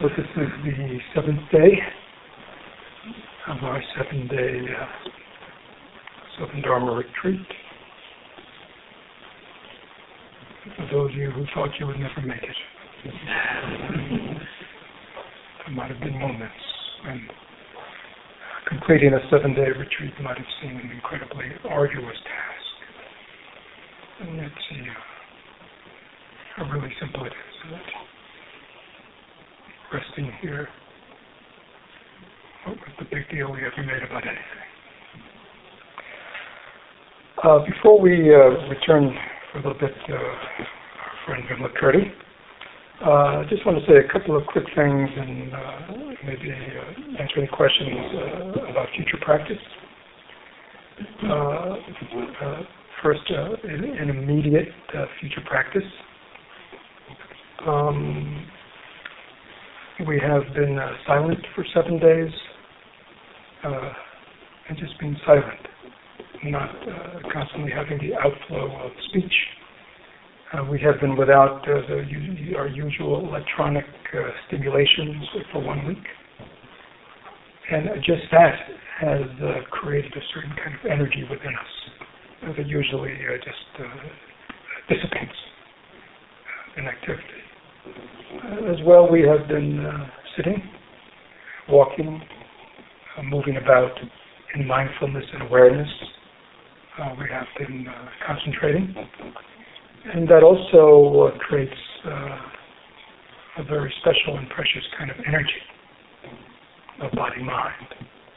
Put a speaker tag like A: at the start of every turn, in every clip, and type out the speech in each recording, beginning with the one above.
A: So this is the seventh day of our 7-day Southern Dharma retreat. For those of you who thought you would never make it, there might have been moments when completing a 7-day retreat might have seemed an incredibly arduous task. And yet see how really simple it is, isn't it? Resting here, what was the big deal we ever made about anything? Before we return for a little bit our friend Vimla Kirti, I just want to say a couple of quick things and maybe answer any questions about future practice. First, an immediate future practice. We have been silent for 7 days and just being silent, not constantly having the outflow of speech. We have been without our usual electronic stimulations for 1 week. And just that has created a certain kind of energy within us that usually just dissipates in activity. As well, we have been sitting, walking, moving about in mindfulness and awareness. We have been concentrating. And that also creates a very special and precious kind of energy of body-mind.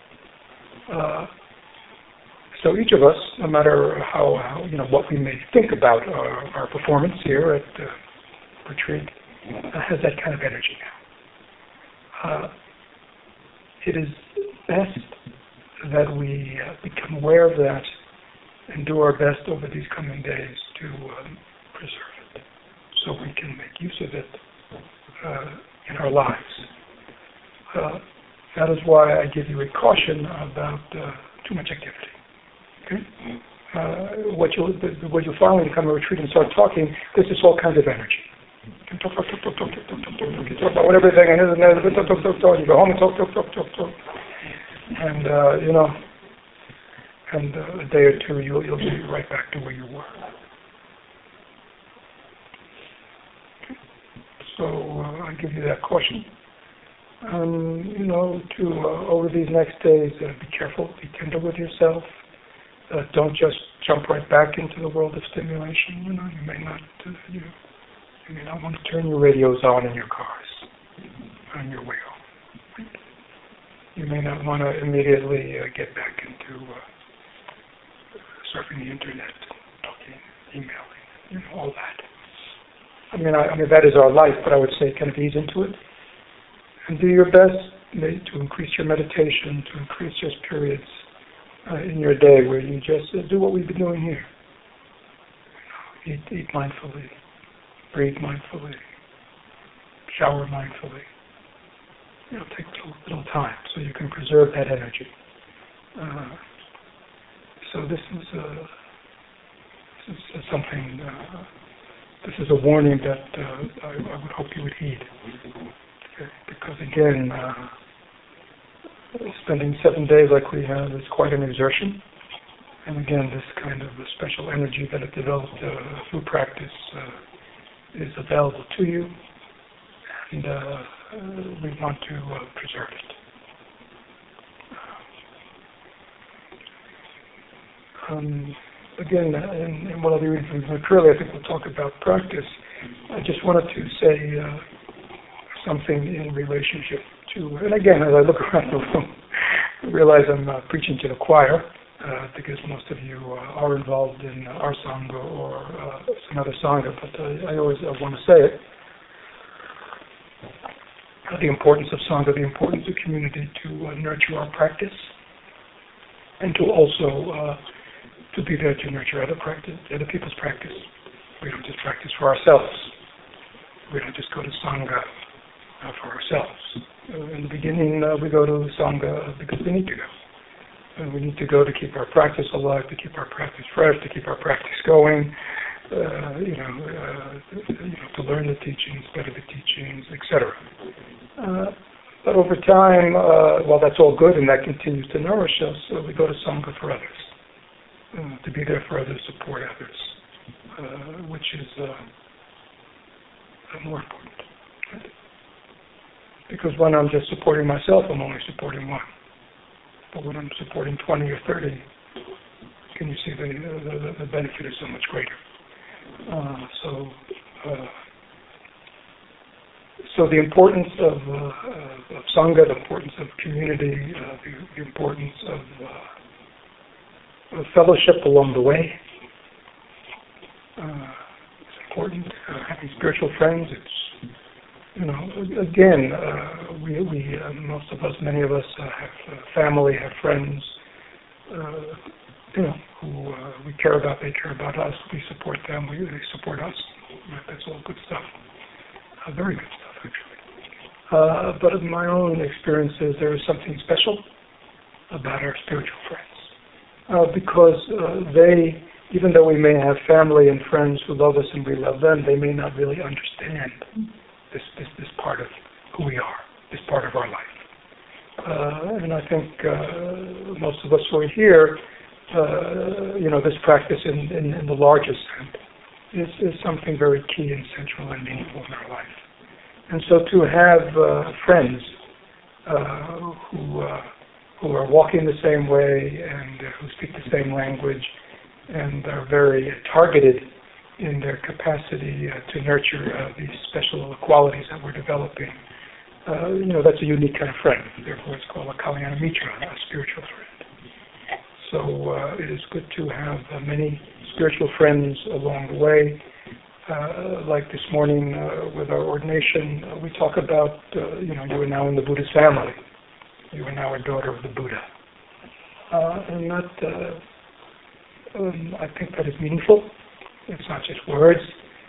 A: So each of us, no matter how what we may think about our performance here at the retreat, has that kind of energy now. It is best that we become aware of that and do our best over these coming days to preserve it, so we can make use of it in our lives. That is why I give you a caution about too much activity. Okay? What you'll find when you come to a retreat and start talking, there's just all kinds of energy. You talk about whatever thing, and you go home and talk. And, and a day or two, you'll be right back to where you were. Okay. So I give you that caution. Over these next days, be careful, be tender with yourself. Don't just jump right back into the world of stimulation. You may not, you may not want to turn your radios on in your cars on your way home. Right? You may not want to immediately get back into surfing the internet, talking, emailing, all that. I mean, that is our life, but I would say kind of ease into it. And do your best to increase your meditation, to increase just periods in your day where you just do what we've been doing here. Eat mindfully, breathe mindfully, shower mindfully. Take a little time so you can preserve that energy. So this is something. This is a warning that I would hope you would heed. Okay? Because again, spending 7 days like we have is quite an exertion. And again, this kind of special energy that it developed through practice is available to you, and we want to preserve it. Again, in what I'll be reading from Curly, I think we'll talk about practice. I just wanted to say something in relationship to, and again, as I look around the room, I realize I'm preaching to the choir, because most of you are involved in our Sangha or another Sangha, but I always want to say it. The importance of Sangha, the importance of community to nurture our practice, and to also to be there to nurture other people's practice. We don't just practice for ourselves. We don't just go to Sangha for ourselves. In the beginning, we go to Sangha because we need to go. And we need to go to keep our practice alive, to keep our practice fresh, to keep our practice going, to learn the teachings, better the teachings, etc. But over time, while that's all good and that continues to nourish us, we go to Sangha for others, to be there for others, support others, which is more important. Right? Because when I'm just supporting myself, I'm only supporting one. But when I'm supporting 20 or 30, can you see the benefit is so much greater. So the importance of Sangha, the importance of community, the importance of fellowship along the way. It's important. Having spiritual friends, it's, again, we most of us, many of us have family, have friends, who we care about, they care about us, we support them, they support us. That's all good stuff. Very good stuff, actually. But in my own experiences, there is something special about our spiritual friends. Because they, even though we may have family and friends who love us and we love them, they may not really understand this part of who we are, this part of our life. And I think most of us who are here, this practice in the largest sense is something very key and central and meaningful in our life. And so to have friends who are walking the same way and who speak the same language and are very targeted in their capacity to nurture these special qualities that we're developing, that's a unique kind of friend. Therefore, it's called a Kalyana Mitra, a spiritual friend. So it is good to have many spiritual friends along the way. Like this morning with our ordination, we talk about, you are now in the Buddha's family. You are now a daughter of the Buddha. And that, I think that is meaningful. It's not just words.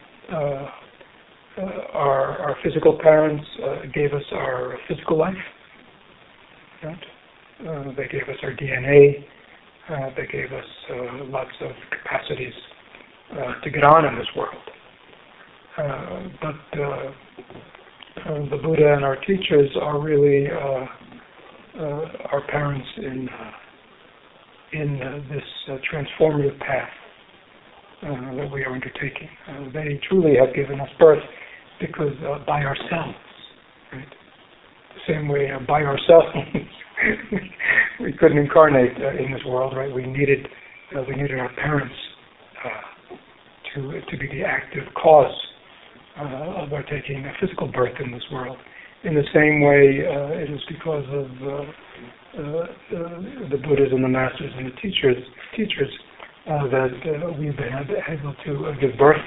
A: Our physical parents gave us our physical life. Right? They gave us our DNA. They gave us lots of capacities to get on in this world. But the Buddha and our teachers are really our parents in this transformative path that we are undertaking. They truly have given us birth because by ourselves, right? The same way by ourselves we couldn't incarnate in this world, right? We needed our parents to be the active cause of our taking a physical birth in this world. In the same way, it is because of the Buddhas and the masters and the teachers that we've been able to give birth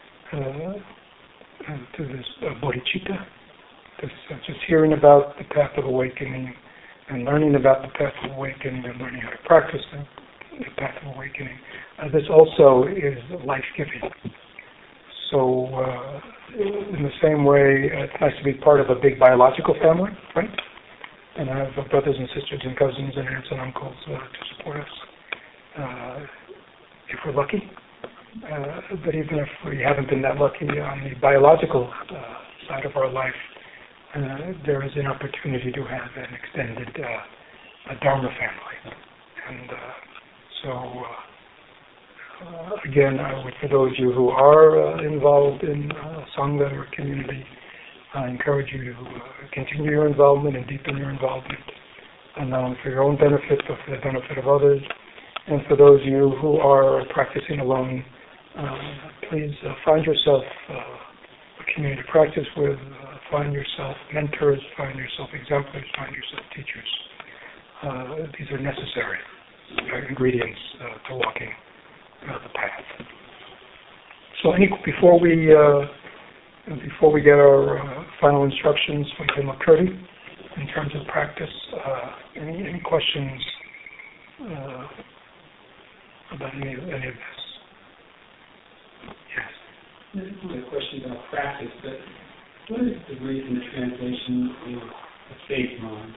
A: to this bodhicitta. Just hearing about the path of awakening and learning about the path of awakening and learning how to practice the path of awakening. This also is life-giving. So in the same way, it's nice to be part of a big biological family, right? And have brothers and sisters and cousins and aunts and uncles to support us if we're lucky. But even if we haven't been that lucky on the biological side of our life, there is an opportunity to have an extended Dharma family. And again, for those of you who are involved in Sangha or community, I encourage you to continue your involvement and deepen your involvement, and not only for your own benefit, but for the benefit of others. And for those of you who are practicing alone, please find yourself a community to practice with, find yourself mentors, find yourself exemplars, find yourself teachers. These are necessary ingredients to walking the path. So before we get our final instructions from Pema Kurti in terms of practice, any questions about any of this? Yes.
B: This is a question about practice, but what is the reason the translation of faith wrong?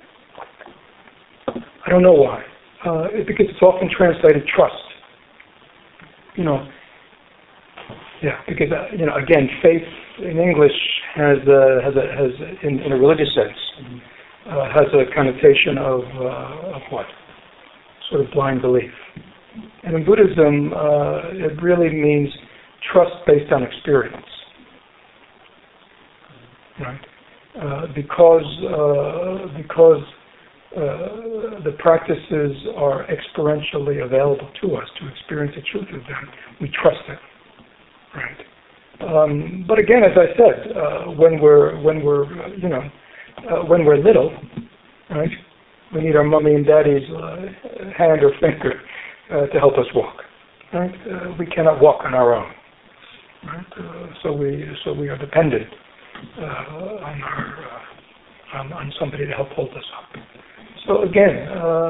A: I don't know why. Because it's often translated trust. Because again, faith in English has in a religious sense, has a connotation of what? Sort of blind belief. And in Buddhism, it really means trust based on experience, right? Because the practices are experientially available to us to experience the truth of them, we trust them, right? But again, as I said, when we're little, right, we need our mommy and daddy's hand or finger to help us walk, right? We cannot walk on our own, right? So we are dependent on somebody to help hold us up. So again,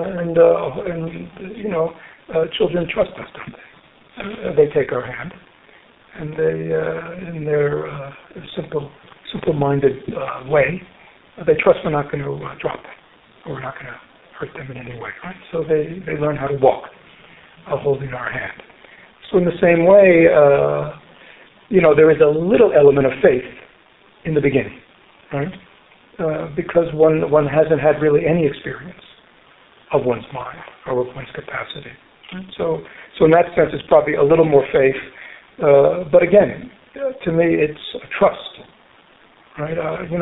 A: children trust us, don't they? They take our hand, and they, in their simple-minded way, they trust we're not going to drop them, or we're not going to hurt them in any way, right? So they learn how to walk, holding our hand. So in the same way, there is a little element of faith in the beginning, right? Because one hasn't had really any experience of one's mind or of one's capacity. Right? So in that sense, it's probably a little more faith. But again, to me, it's a trust, right?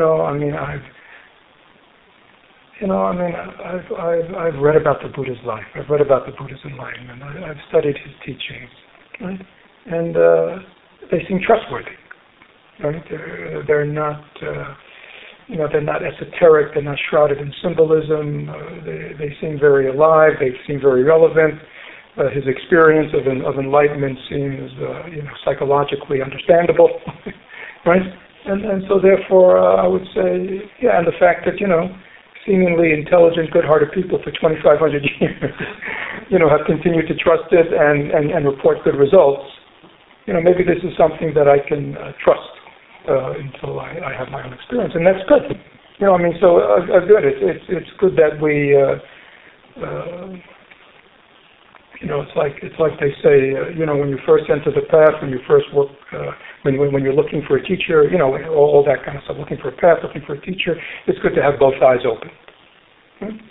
A: I've read about the Buddha's life. I've read about the Buddha's enlightenment. I've studied his teachings, right? And they seem trustworthy, right? They're not. They're not esoteric, they're not shrouded in symbolism, they seem very alive, they seem very relevant. His experience of enlightenment seems, psychologically understandable, right? And so therefore, I would say, and the fact that, seemingly intelligent, good-hearted people for 2,500 years, have continued to trust it and report good results, maybe this is something that I can trust. Until I have my own experience, and that's good. Good. It's good that we, it's like they say, when you first enter the path, when you first work, when you're looking for a teacher, all that kind of stuff. Looking for a path, looking for a teacher. It's good to have both eyes open. Right?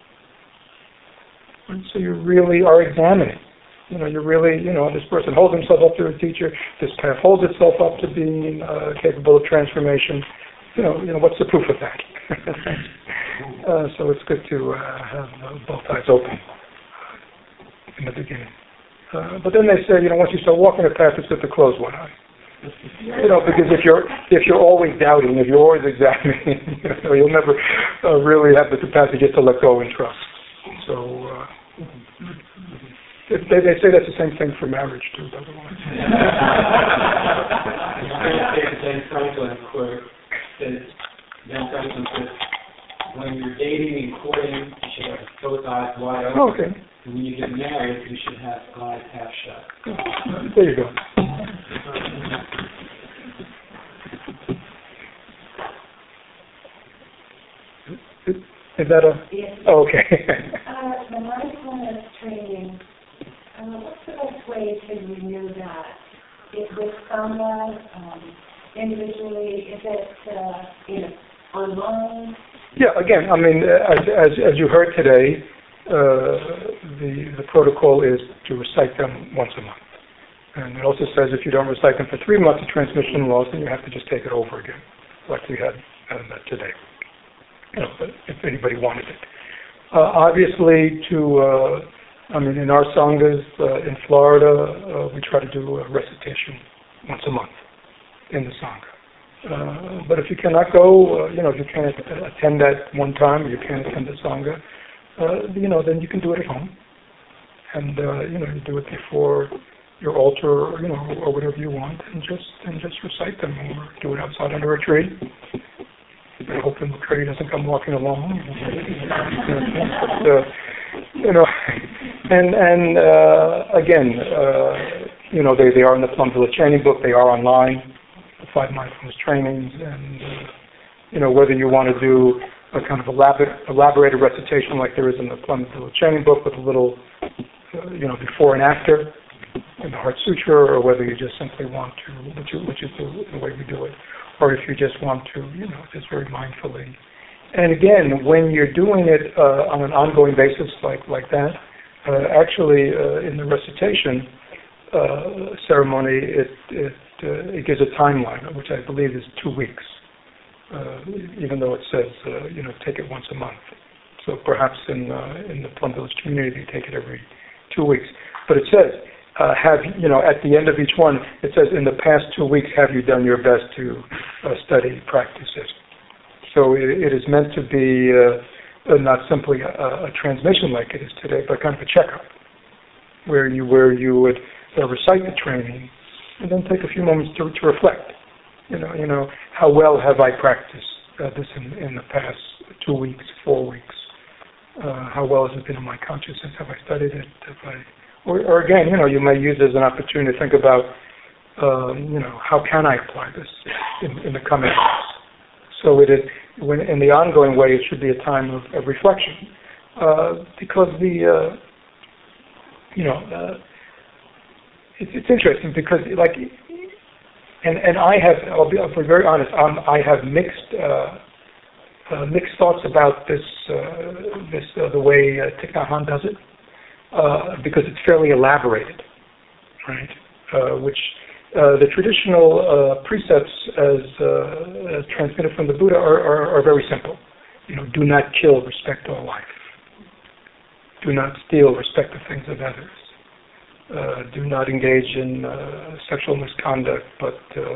A: And so you really are examining. You really, this person holds himself up to a teacher. This path holds itself up to being capable of transformation. What's the proof of that? So it's good to have both eyes open in the beginning. But then they say, once you start walking the path, it's good to close one eye. Because if you're always doubting, if you're always examining, you'll never really have the capacity just to let go and trust. So. They say that's the same thing for marriage too, by the way.
B: Ben Franklin quote says, when you're dating and courting, you should have both eyes wide open.
A: Oh, okay.
B: And when you get married, you should have eyes half shut.
A: There you go. Is that a?
C: Yes.
A: Oh, okay.
C: The mindfulness training. What's the best way to renew that? Is with someone individually? Is it online?
A: Yeah. Again, as you heard today, the protocol is to recite them once a month, and it also says if you don't recite them for 3 months, the transmission loss, then you have to just take it over again, like we had today. But if anybody wanted it, obviously in our sanghas in Florida, we try to do a recitation once a month in the sangha. But if you cannot go, if you can't attend that one time, or you can't attend the sangha, then you can do it at home, and you do it before your altar, or whatever you want, and just recite them, or do it outside under a tree. I hope the tree doesn't come walking along. Again, they are in the Plum Village Training Book. They are online, the 5 mindfulness trainings, and whether you want to do a kind of elaborated recitation like there is in the Plum Village Training Book with a little, before and after in the Heart Sutra, or whether you just simply want to, which is the way we do it, or or if you just want to, just very mindfully. And again, when you're doing it on an ongoing basis like that, actually in the recitation ceremony, it gives a timeline, which I believe is 2 weeks, even though it says, take it once a month. So perhaps in the Plum Village community, they take it every 2 weeks. But it says, at the end of each one, it says, in the past 2 weeks, have you done your best to study, practice it? So it is meant to be not simply a transmission like it is today, but kind of a checkup, where you would recite the training and then take a few moments to reflect. How well have I practiced this in the past 2 weeks, 4 weeks? How well has it been in my consciousness? Have I studied it? Or again, you may use it as an opportunity to think about, how can I apply this in the coming months? So when in the ongoing way, it should be a time of reflection, because it's interesting because and I'll be very honest, I have mixed thoughts about this the way Thich Nhat Hanh does it, because it's fairly elaborated, right? Which the traditional precepts as transmitted from the Buddha are very simple. Do not kill, respect all life. Do not steal, respect the things of others. Do not engage in sexual misconduct, but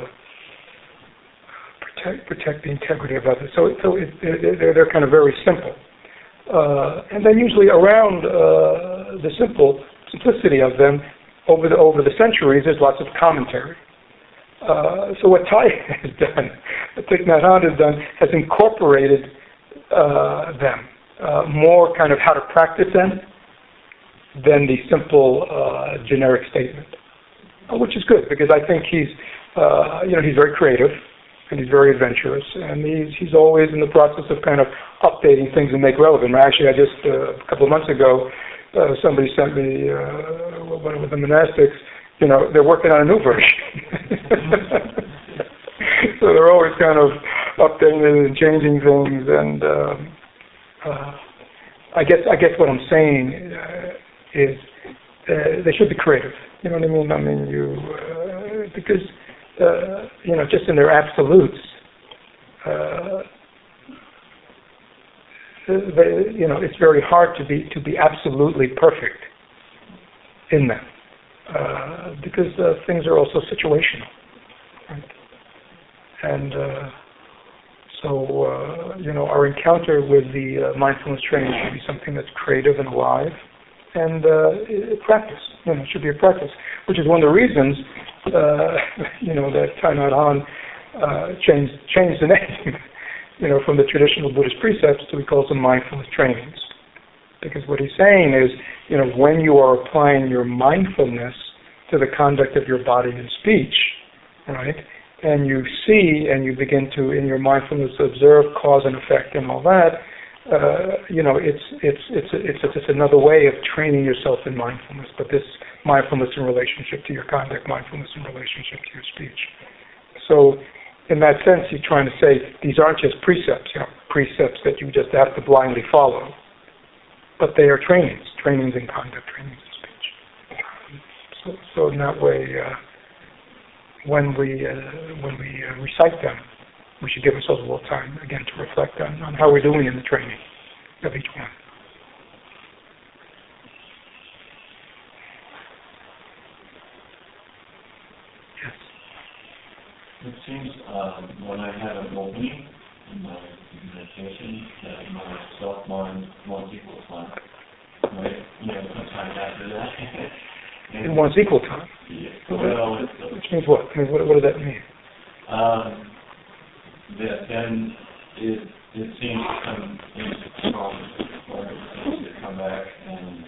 A: protect the integrity of others. So they're kind of very simple. And then usually around the simplicity of them, over the centuries, there's lots of commentary. So what Thai has done, what Thich Nhat Hanh has done, has incorporated them more kind of how to practice them than the simple generic statement, which is good because I think he's very creative and he's very adventurous and he's always in the process of kind of updating things and make relevant. Actually, I just a couple of months ago. Somebody sent me one of the monastics. They're working on a new version, so they're always kind of updating and changing things. And I guess what I'm saying is they should be creative. You know what I mean? I mean, because just in their absolutes. It's very hard to be absolutely perfect in them because things are also situational, right? And so our encounter with the mindfulness training should be something that's creative and alive, and practice. It should be a practice, which is one of the reasons that Thich Nhat Hanh changed the name. From the traditional Buddhist precepts to he calls them mindfulness trainings. Because what he's saying is, when you are applying your mindfulness to the conduct of your body and speech, right, and you see and you begin to, in your mindfulness, observe cause and effect and all that, it's another way of training yourself in mindfulness. But this mindfulness in relationship to your conduct, mindfulness in relationship to your speech. So, in that sense, you're trying to say these aren't just precepts, precepts that you just have to blindly follow, but they are trainings in conduct, trainings in speech. So in that way, when we recite them, we should give ourselves a little time again to reflect on how we're doing in the training of each one.
D: It seems when I had an opening in my meditation that my self-mind wants equal time. Right? Sometime after that.
A: It wants equal time?
D: Yeah. Well,
A: which means what? I mean, what does that mean?
D: That then it seems to come into strong, or it seems to come back and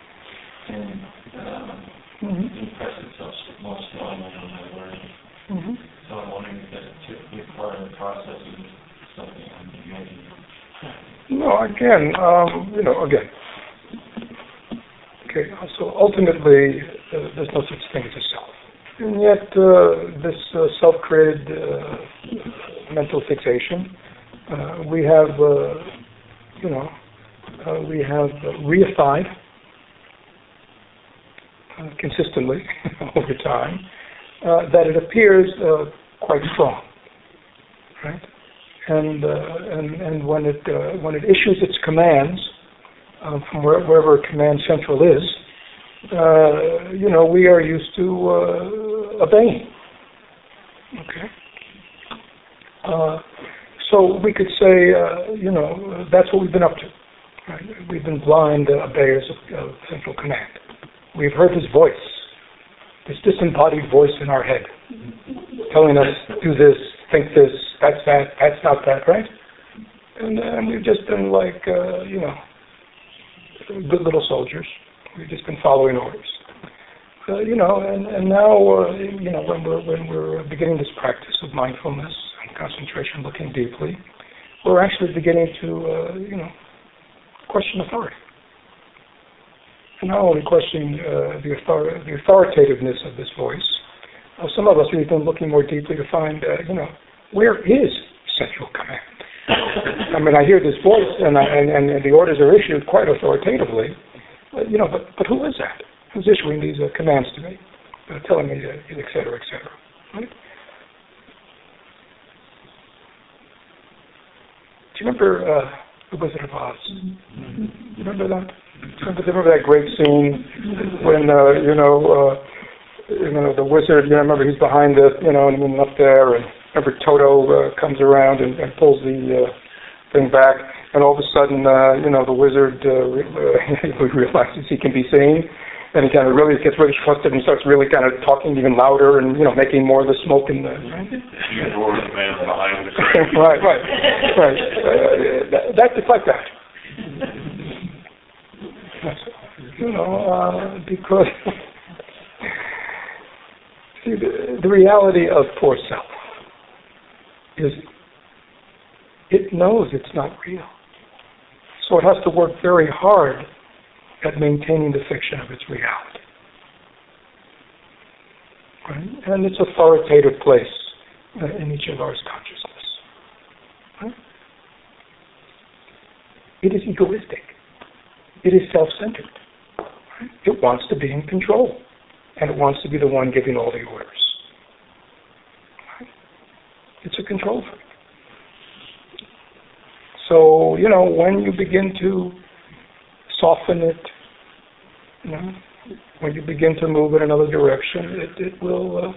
D: impress itself more strongly on my learning. Mm-hmm. So I'm wondering if that's typically part of the process of something I'm doing.
A: No, again. Okay, so ultimately, there's no such thing as a self. And yet, this self-created mental fixation. We have, we have reified consistently over time that it appears quite strong, right? And when it issues its commands from wherever command central is, we are used to obeying. Okay. So we could say, that's what we've been up to. Right? We've been blind obeyers of central command. We've heard his voice, this disembodied voice in our head, telling us, do this, think this, that's that, that's not that, right? And we've just been like, good little soldiers. We've just been following orders. And now, when we're beginning this practice of mindfulness and concentration, looking deeply, we're actually beginning to, question authority. And not only questioning the authoritativeness of this voice, some of us have been looking more deeply to find, where is central command? I mean, I hear this voice, and the orders are issued quite authoritatively, but who is that? Who's issuing these commands to me, telling me, et cetera, right? Do you remember The Wizard of Oz? You remember that? Remember that great scene when, the wizard, remember he's behind the, and up there, and remember Toto comes around and pulls the thing back, and all of a sudden, the wizard realizes he can be seen, and he kind of really gets really frustrated and starts really kind of talking even louder and, making more of the smoke in the... Right? right. It's like that. Because see, the reality of poor self is it knows it's not real. So it has to work very hard at maintaining the fiction of its reality. Right? And its authoritative place in each of ours consciousness. Right? It is egoistic. It is self-centered. Right? It wants to be in control. And it wants to be the one giving all the orders. Right? It's a control freak. So, when you begin to soften it, when you begin to move in another direction, it will,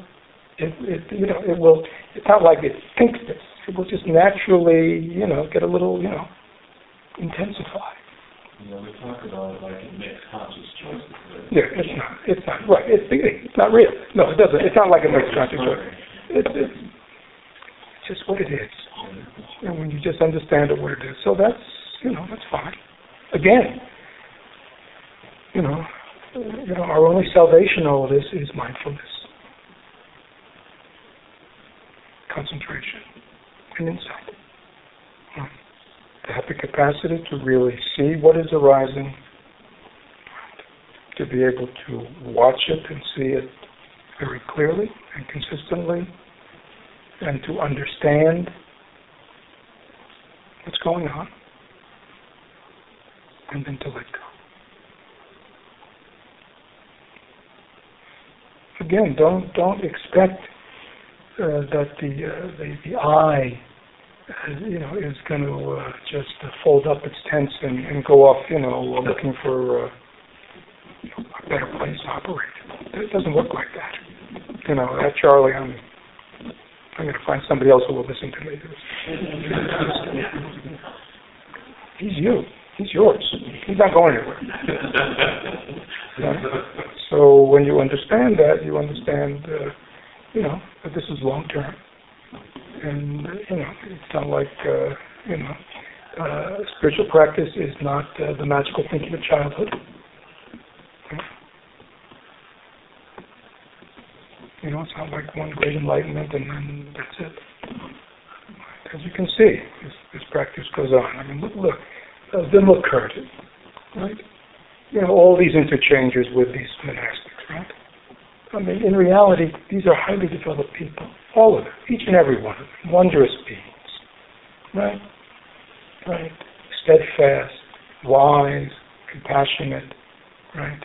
A: it's not like it thinks this. It will just naturally, get a little, intensify.
D: We talk about it like it makes conscious choices. Right?
A: Yeah, it's not, right. It's not real. No, it doesn't. It's not like it makes conscious choices. It's just what it is. And when you just understand it, what it is. So that's, that's fine. Again, our only salvation in all of this is mindfulness, concentration, and insight. To have the capacity to really see what is arising, to be able to watch it and see it very clearly and consistently, and to understand what's going on, and then to let go. Again, don't expect that the I, is going to just fold up its tents and go off, looking for a better place to operate. It doesn't work like that. Charlie, I'm going to find somebody else who will listen to me. He's you. He's yours. He's not going anywhere. So when you understand that, you understand, that this is long term. And, it's not like, spiritual practice is not the magical thinking of childhood. It's not like one great enlightenment and then that's it. As you can see, this practice goes on. I mean, look, Vimla Curtin, right? All these interchanges with these monastics, right? I mean, in reality, these are highly developed people. All of them, each and every one of them, wondrous beings. right? Right. Steadfast, wise, compassionate, right?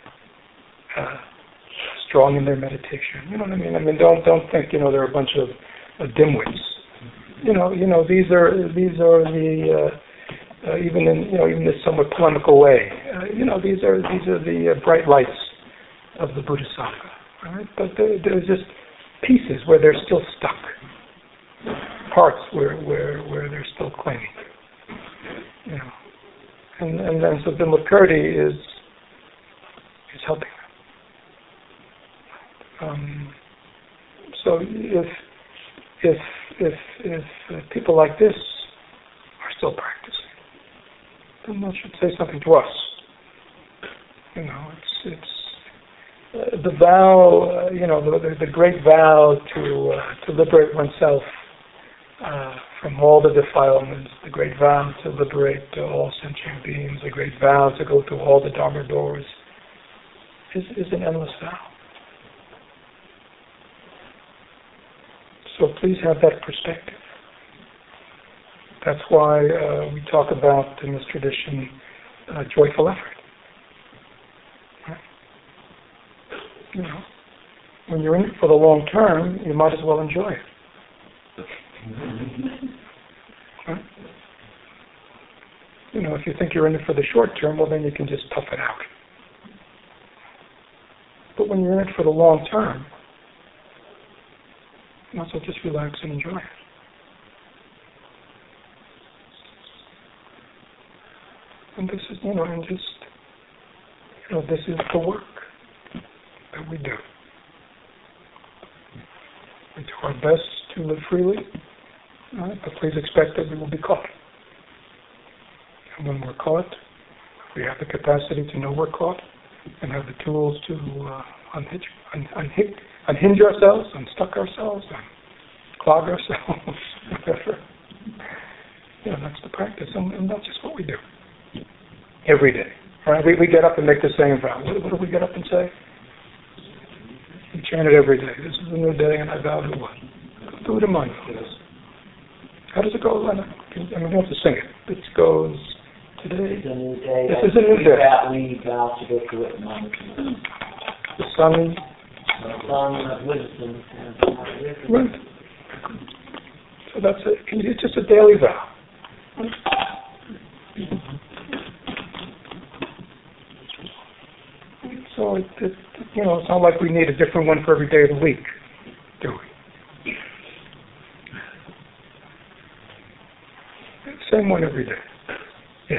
A: Strong in their meditation. You know what I mean? I mean, don't think they're a bunch of dimwits. These are the even in this somewhat polemical way. These are the bright lights of the Buddha Sangha, right? But there's just pieces where they're still stuck, parts where they're still clinging. And then so Vimalakirti is helping them. So if people like this are still practicing, then that should say something to us. It's the vow, the great vow to liberate oneself from all the defilements, the great vow to liberate all sentient beings, the great vow to go through all the Dharma doors, is an endless vow. So please have that perspective. That's why we talk about in this tradition joyful effort. Right? When you're in it for the long term, you might as well enjoy it. Right? If you think you're in it for the short term, well, then you can just tough it out. But when you're in it for the long term, you might as well just relax and enjoy it. And this is, this is the work that we do. We do our best to live freely, but please expect that we will be caught. And when we're caught, we have the capacity to know we're caught and have the tools to unhinge ourselves, unstuck ourselves, unclog ourselves, whatever. That's the practice, and that's just what we do. Every day. Right? We get up and make the same vow. What do we get up and say? We chant it every day. This is a new day, and I vow to what? Go through it in mindfulness. How does it go, Lena? You don't have to sing it. It goes, today.
E: This is a new day.
A: This is a new day.
E: We vow to go through it in mindfulness.
A: The sun
E: of wisdom.
A: Right. So that's it. It's just a daily vow. So it's not like we need a different one for every day of the week, do we? Same one every day. Yes.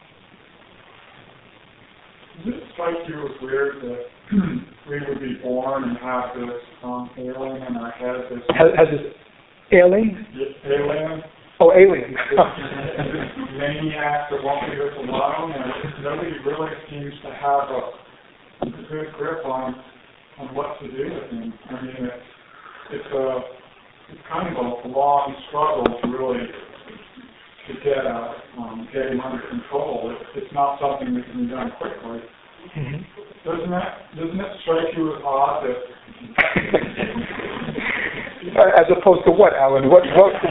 F: Does it strike you as weird that we would be born and have this alien in our head?
A: Has this alien?
F: Alien?
A: Oh, alien.
F: This maniac that won't leave us alone, and nobody really seems to have a good grip on what to do with him. I mean, it's kind of a long struggle to really get him under control. It's not something that can be done quickly.
A: Mm-hmm.
F: Doesn't it strike you as odd that?
A: As opposed to what, Alan? What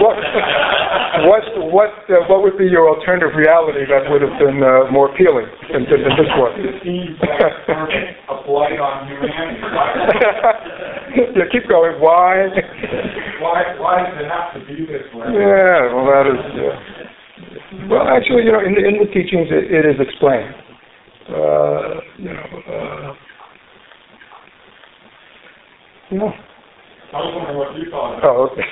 A: would be your alternative reality that would have been more appealing than this one?
F: It seems like a blight on humanity.
A: Yeah, keep going. Why?
F: Why does it have to be this way?
A: Yeah, well, that is. Well, actually, in the teachings, it is explained.
F: I was wondering what you thought.
A: Oh, okay.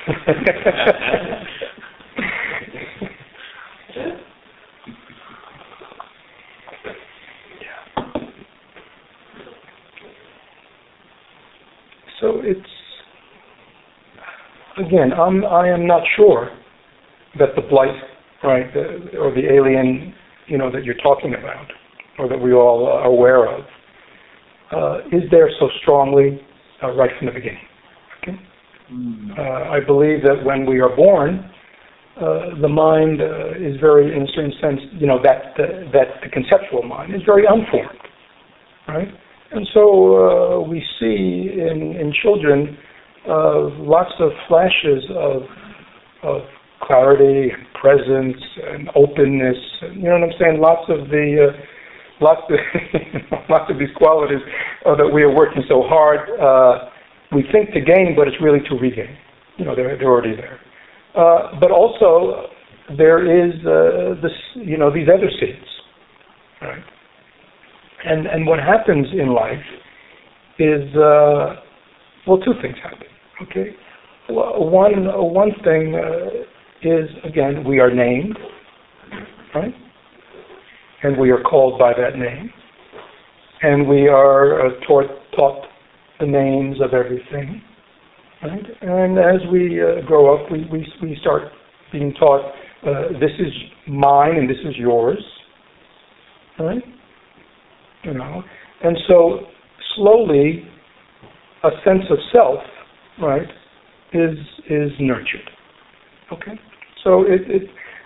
A: So it's, again, I am not sure that the blight, right, or the alien, that you're talking about, or that we all are aware of, is there so strongly right from the beginning. Okay? I believe that when we are born, the mind is very, in a certain sense, that the conceptual mind is very unformed, right? And so we see in children lots of flashes of clarity and presence and openness. And, you know what I'm saying? Lots of these qualities that we are working so hard. We think to gain, but it's really to regain. You know, they're already there. But also there is these other seeds, right? And what happens in life is two things happen. Okay, one thing is, again, we are named, right? And we are called by that name, and we are taught the names of everything, right? And as we grow up, we start being taught this is mine and this is yours, right? You know, and so slowly a sense of self, right, is nurtured. Okay, so it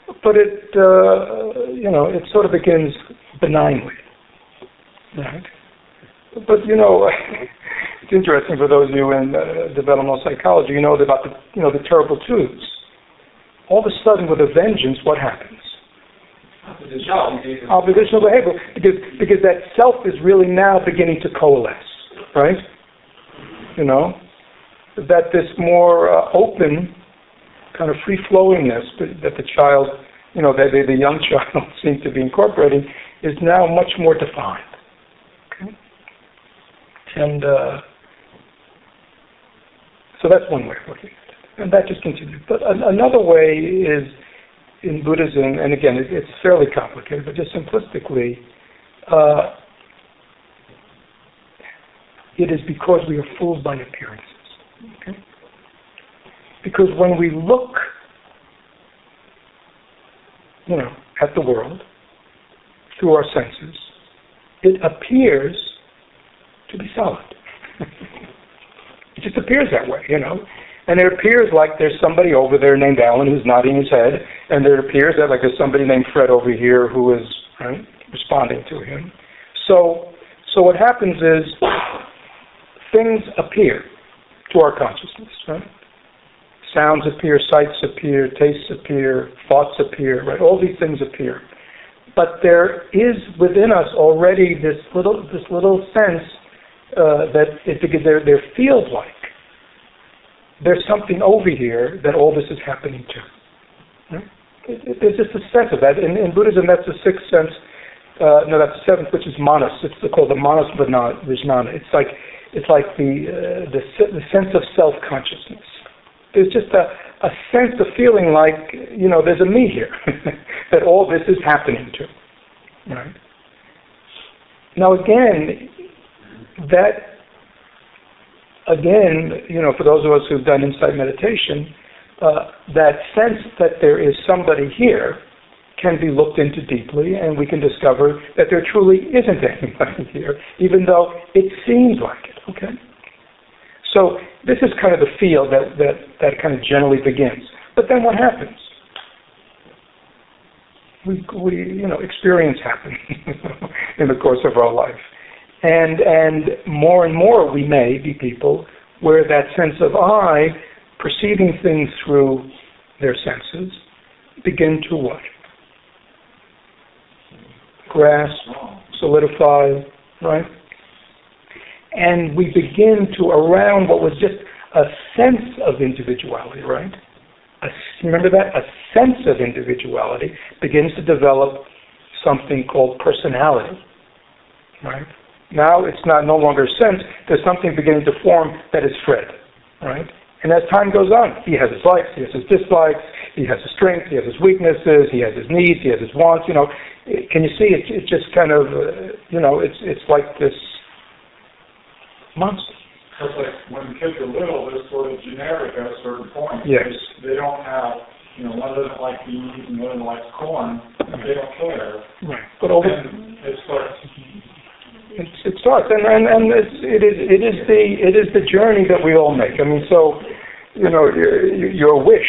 A: sort of begins benignly, right? But it's interesting for those of you in developmental psychology. You know about the terrible twos. All of a sudden, with a vengeance, what happens? Oppositional behavior, because that self is really now beginning to coalesce, right? You know, that this more open kind of free-flowingness that the child, that the young child seems to be incorporating is now much more defined. Okay? And so that's one way of looking at it. And that just continues. But another way is in Buddhism, and again, it's fairly complicated, but just simplistically, it is because we are fooled by appearances. Okay? Because when we look, at the world through our senses, it appears to be solid. It just appears that way, And it appears like there's somebody over there named Alan who's nodding his head, and it appears that like there's somebody named Fred over here who is responding to him. So what happens is things appear to our consciousness, right? Sounds appear, sights appear, tastes appear, thoughts appear, right? All these things appear. But there is within us already this little sense that there feels like there's something over here that all this is happening to. Right? There's just a sense of that. In Buddhism, that's the sixth sense. That's the seventh, which is manas. It's called the manas vijnana. It's like the sense of self-consciousness. There's just a sense of feeling like, there's a me here, that all this is happening to. Right? Now again, for those of us who've done insight meditation, that sense that there is somebody here can be looked into deeply, and we can discover that there truly isn't anybody here, even though it seems like it. Okay. So this is kind of the field that kind of generally begins. But then what happens? We experience happen in the course of our life. And more we may be people where that sense of I, perceiving things through their senses, begin to what? Grasp, solidify, right? And we begin to, around what was just a sense of individuality, right? Remember that? A sense of individuality begins to develop something called personality, right? Now it's no longer a sense. There's something beginning to form that is Fred, right? And as time goes on, he has his likes, he has his dislikes, he has his strengths, he has his weaknesses, he has his needs, he has his wants. Can you see? It's just kind of, it's like this monster.
F: It's like when kids are little, they're sort of generic at a certain point.
A: Yes.
F: They don't have, one doesn't like beans and the other likes corn. They don't care.
A: Right. But over
F: it starts.
A: It starts, and it is the journey that we all make. I mean, so your wish,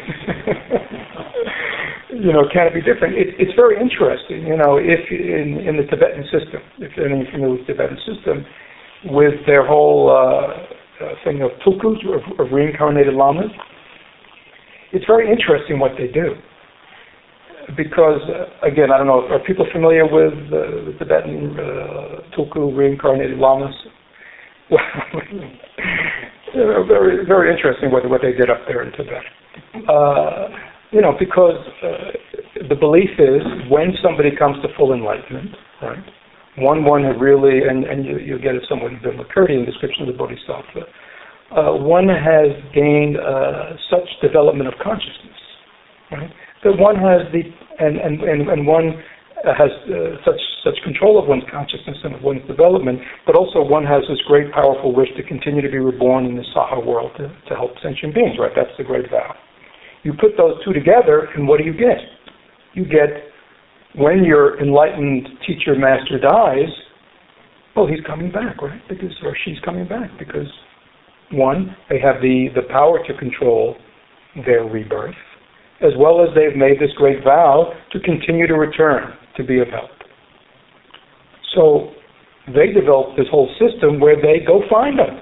A: can be different. It's very interesting, if in the Tibetan system, if any familiar with the Tibetan system, with their whole thing of tulkus, of reincarnated lamas, it's very interesting what they do. Because, again, I don't know, are people familiar with the Tibetan Tulku reincarnated lamas? Very, very interesting what they did up there in Tibet. Because the belief is when somebody comes to full enlightenment, right? One who really, and you get it somewhat in the Lacertian description of the Bodhisattva, one has gained such development of consciousness, right? That one has and one has such control of one's consciousness and of one's development, but also one has this great powerful wish to continue to be reborn in the Saha world to help sentient beings, right? That's the great vow. You put those two together, and what do you get? You get, when your enlightened teacher master dies, well, he's coming back, right? Or she's coming back, because one, they have the power to control their rebirth, as well as they've made this great vow to continue to return to be of help. So they developed this whole system where they go find them.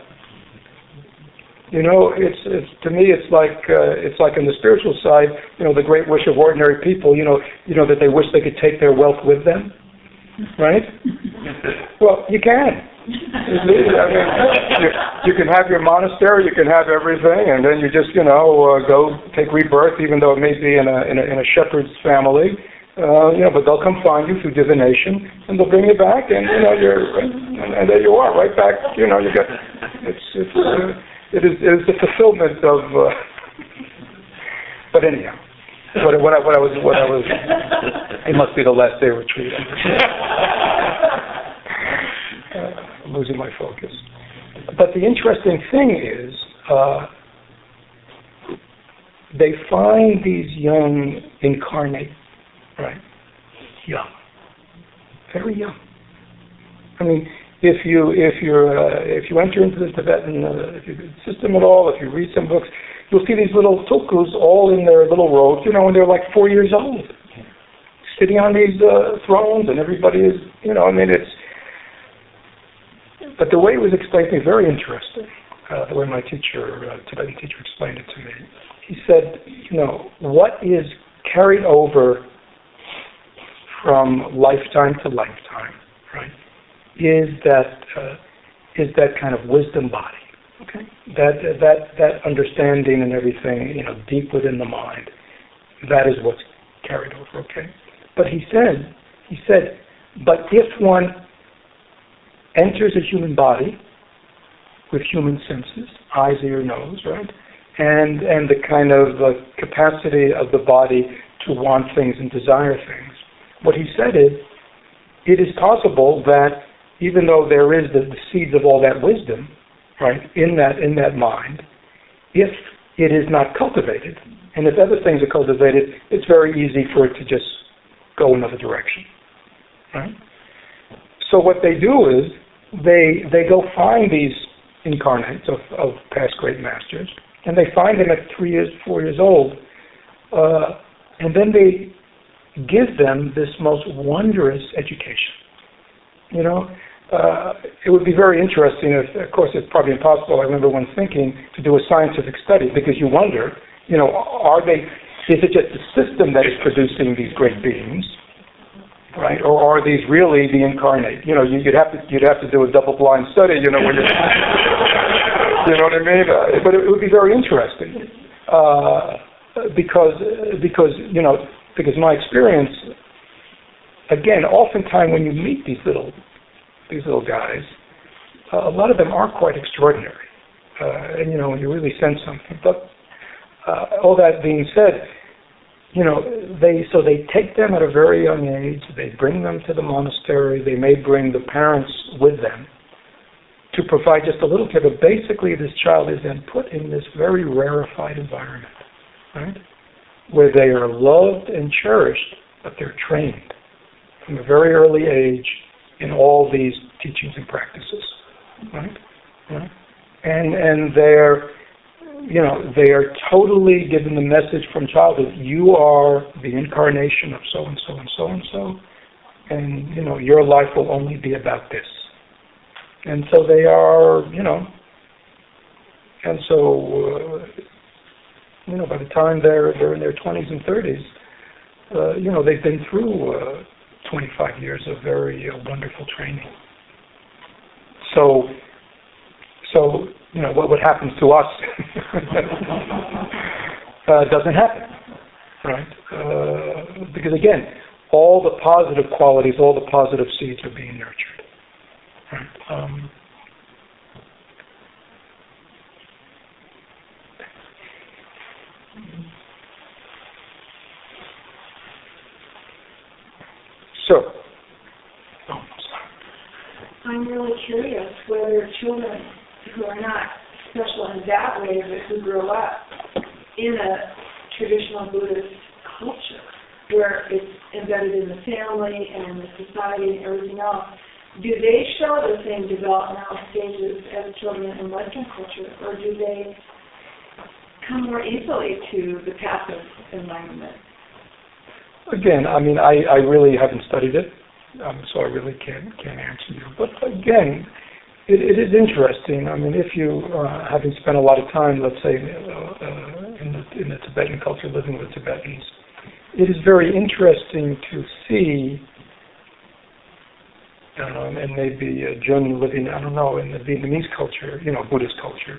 A: It's to me, it's like on the spiritual side, the great wish of ordinary people, that they wish they could take their wealth with them, right? Well, you can. I mean, you can have your monastery, you can have everything, and then you just, go take rebirth, even though it may be in a shepherd's family, but they'll come find you through divination, and they'll bring you back, and and there you are, right back. You got it is the fulfillment of. But anyhow, what I was. It must be the last day retreat. I'm losing my focus. But the interesting thing is, they find these young incarnate, right? Young, very young. I mean, if you enter into the Tibetan system at all, if you read some books, you'll see these little tulkus all in their little robes, and they're like 4 years old, sitting on these thrones, and everybody is, it's. But the way it was explained to me, very interesting. The way my Tibetan teacher explained it to me. He said, what is carried over from lifetime to lifetime, right? Is that kind of wisdom body, okay? That understanding and everything, deep within the mind. That is what's carried over, okay? But he said, but if one enters a human body with human senses, eyes, ear, nose, right? And the kind of capacity of the body to want things and desire things. What he said is, it is possible that even though there is the seeds of all that wisdom, right, in that mind, if it is not cultivated, and if other things are cultivated, it's very easy for it to just go another direction, right? So what they do is, they go find these incarnates of past great masters, and they find them at 3 years, 4 years old, and then they give them this most wondrous education. It would be very interesting if, of course, it's probably impossible, I remember once thinking, to do a scientific study, because you wonder, is it just the system that is producing these great beings, right? Or are these really the incarnate? You'd have to do a double-blind study, when you, you know what I mean? But it would be very interesting, because my experience, again, oftentimes when you meet these little guys, a lot of them are quite extraordinary, and when you really sense something. But all that being said, they take them at a very young age. They bring them to the monastery. They may bring the parents with them to provide just a little care. But basically, this child is then put in this very rarefied environment, right, where they are loved and cherished, but they're trained from a very early age in all these teachings and practices, right? And they are totally given the message from childhood, you are the incarnation of so-and-so and so-and-so, and, your life will only be about this. And so they are, and so by the time they're in their 20s and 30s, they've been through 25 years of very wonderful training. So what happens to us doesn't happen, right? Because again, all the positive qualities, all the positive seeds are being nurtured, right?
C: I'm really curious whether children who are not special in that way, but who grow up in a traditional Buddhist culture, where it's embedded in the family and in the society and everything else, do they show the same developmental stages as children in Western culture, or do they come more easily to the passive environment?
A: Again, I really haven't studied it, so I really can't answer you. But again, it is interesting. If you, having spent a lot of time, let's say, in the Tibetan culture, living with Tibetans, it is very interesting to see, and maybe Jun living, in the Vietnamese culture, Buddhist culture,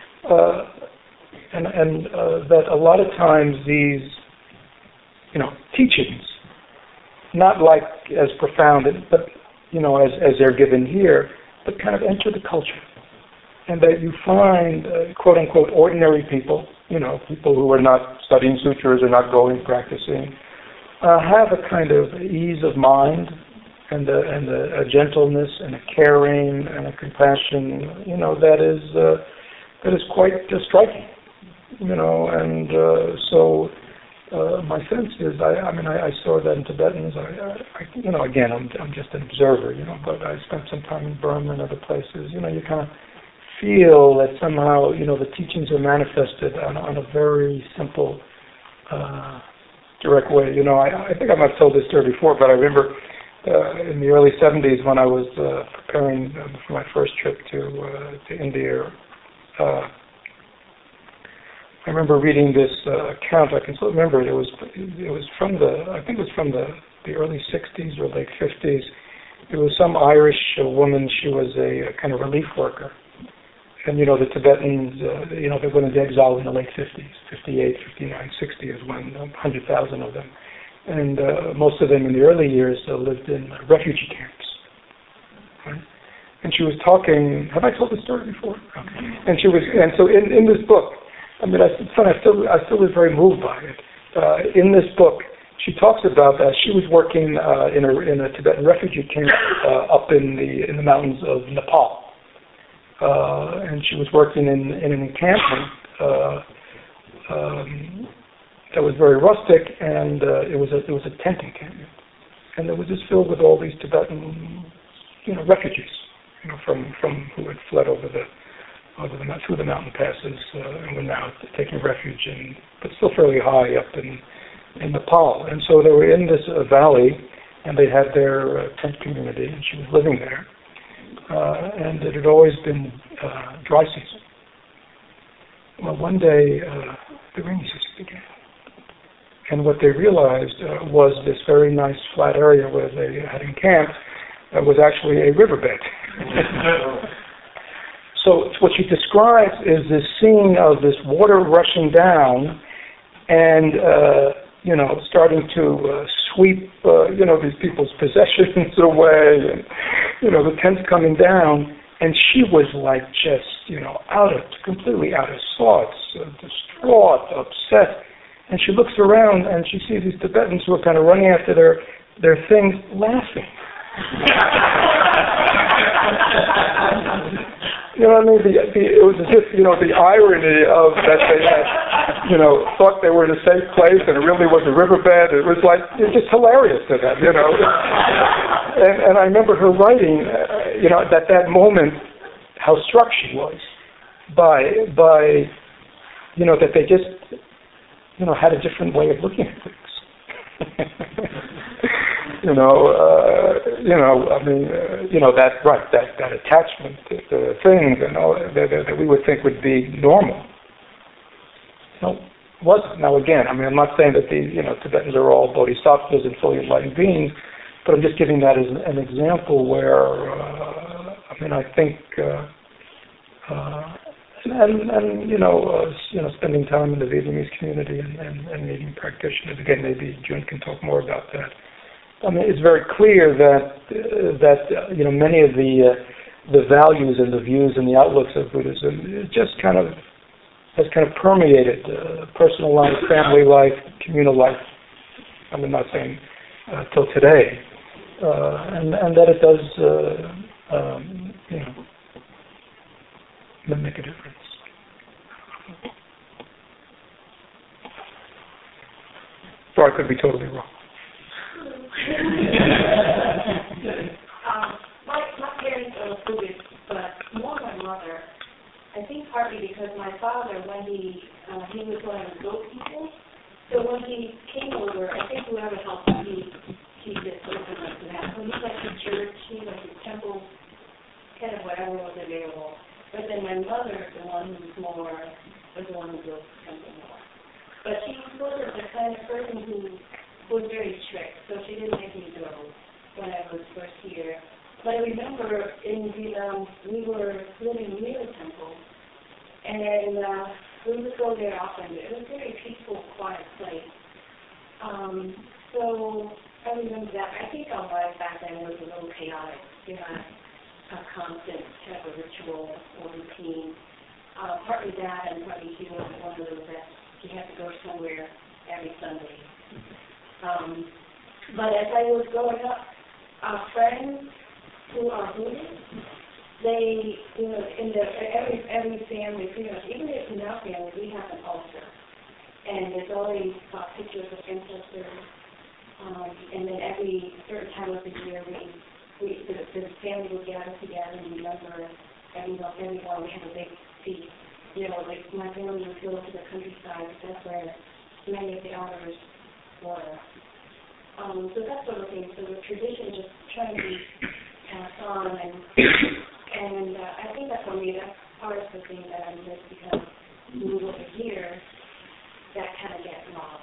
A: and that a lot of times these, teachings, not like as profound, but as they're given here, but kind of enter the culture, and that you find quote unquote ordinary people, people who are not studying sutras or not going practicing, have a kind of ease of mind and a gentleness and a caring and a compassion, that is quite striking, and so. My sense is, I saw that in Tibetans. Again, I'm just an observer, but I spent some time in Burma and other places. You kind of feel that somehow, the teachings are manifested on a very simple, direct way. I think I might have told this story before, but I remember in the early 70s when I was preparing for my first trip to India. I remember reading this account. I can still remember it. It was from the early 60s or late 50s. It was some Irish woman. She was a kind of relief worker, and the Tibetans, they went into exile in the late 50s, 58, 59, 60 is when 100,000 of them, and most of them in the early years lived in refugee camps. Right? And she was talking. Have I told this story before? Okay. And so in this book. I still was very moved by it. In this book, she talks about that she was working in a Tibetan refugee camp up in the mountains of Nepal, and she was working in an encampment that was very rustic, and it was a tent encampment, and it was just filled with all these Tibetan, refugees, from who had fled through the mountain passes and were now taking refuge but still fairly high up in Nepal. And so they were in this valley, and they had their tent community, and she was living there. And it had always been dry season. Well, one day the rainy season began. And what they realized was this very nice flat area where they had encamped was actually a riverbed. So what she describes is this scene of this water rushing down and, starting to sweep, these people's possessions away and, the tents coming down. And she was like just, completely out of sorts, distraught, upset. And she looks around and she sees these Tibetans who are kind of running after their things, laughing. It was as if, the irony of that they had, thought they were in a safe place and it really was a riverbed. It was like, just hilarious to them, And I remember her writing, at that moment, how struck she was by that they just, had a different way of looking at things. That attachment to things and all that we would think would be normal. wasn't. Now again, I mean, I'm not saying that these, Tibetans are all bodhisattvas and fully enlightened beings, but I'm just giving that as an example where, I think, spending time in the Vietnamese community and meeting practitioners. Again, maybe Jun can talk more about that. I mean, it's very clear that many of the values and the views and the outlooks of Buddhism just has permeated personal life, family life, communal life. I'm not saying till today, and that it does, make a difference. So I could be totally wrong.
G: My parents are Buddhist, but more my mother. I think partly because my father, when he was one of the goat people, so when he came over, I think whoever helped him, he did something like that. When he went to church, he went to temple, kind of whatever was available. But then my mother, the one who was the one who goes to temple more. But she was the kind of person who was very strict, so she didn't make me go when I was first here. But I remember in Vietnam, we were living near the temple, and we would go there often. It was a very peaceful, quiet place. So I remember that. I think our life back then was a little chaotic, a constant type of ritual or routine. Partly that, and partly he wasn't one of those that he had to go somewhere every Sunday. But as I was growing up, our friends who are Buddhists, they, in every family, pretty much, even if in our family, we have an altar. And there's always pictures of ancestors. And then every certain time of the year, the family will gather together and remember everyone. We have a big feast. Like my family would go to the countryside. That's where many of the elders were. So that sort of thing. So the tradition just trying to be passed on, and I think that for me, that's part of the thing that I miss, because when we move over here, that kind of gets lost.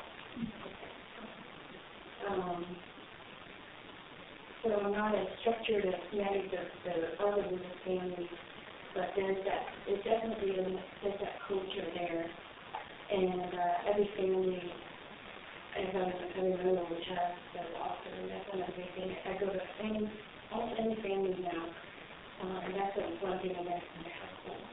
G: So I'm not as structured as many of the other Buddhist families, but there's that culture there, and every family, as I remember, which has the altar, and that's another big thing. I go to almost any family now, and that's one thing I miss in the household.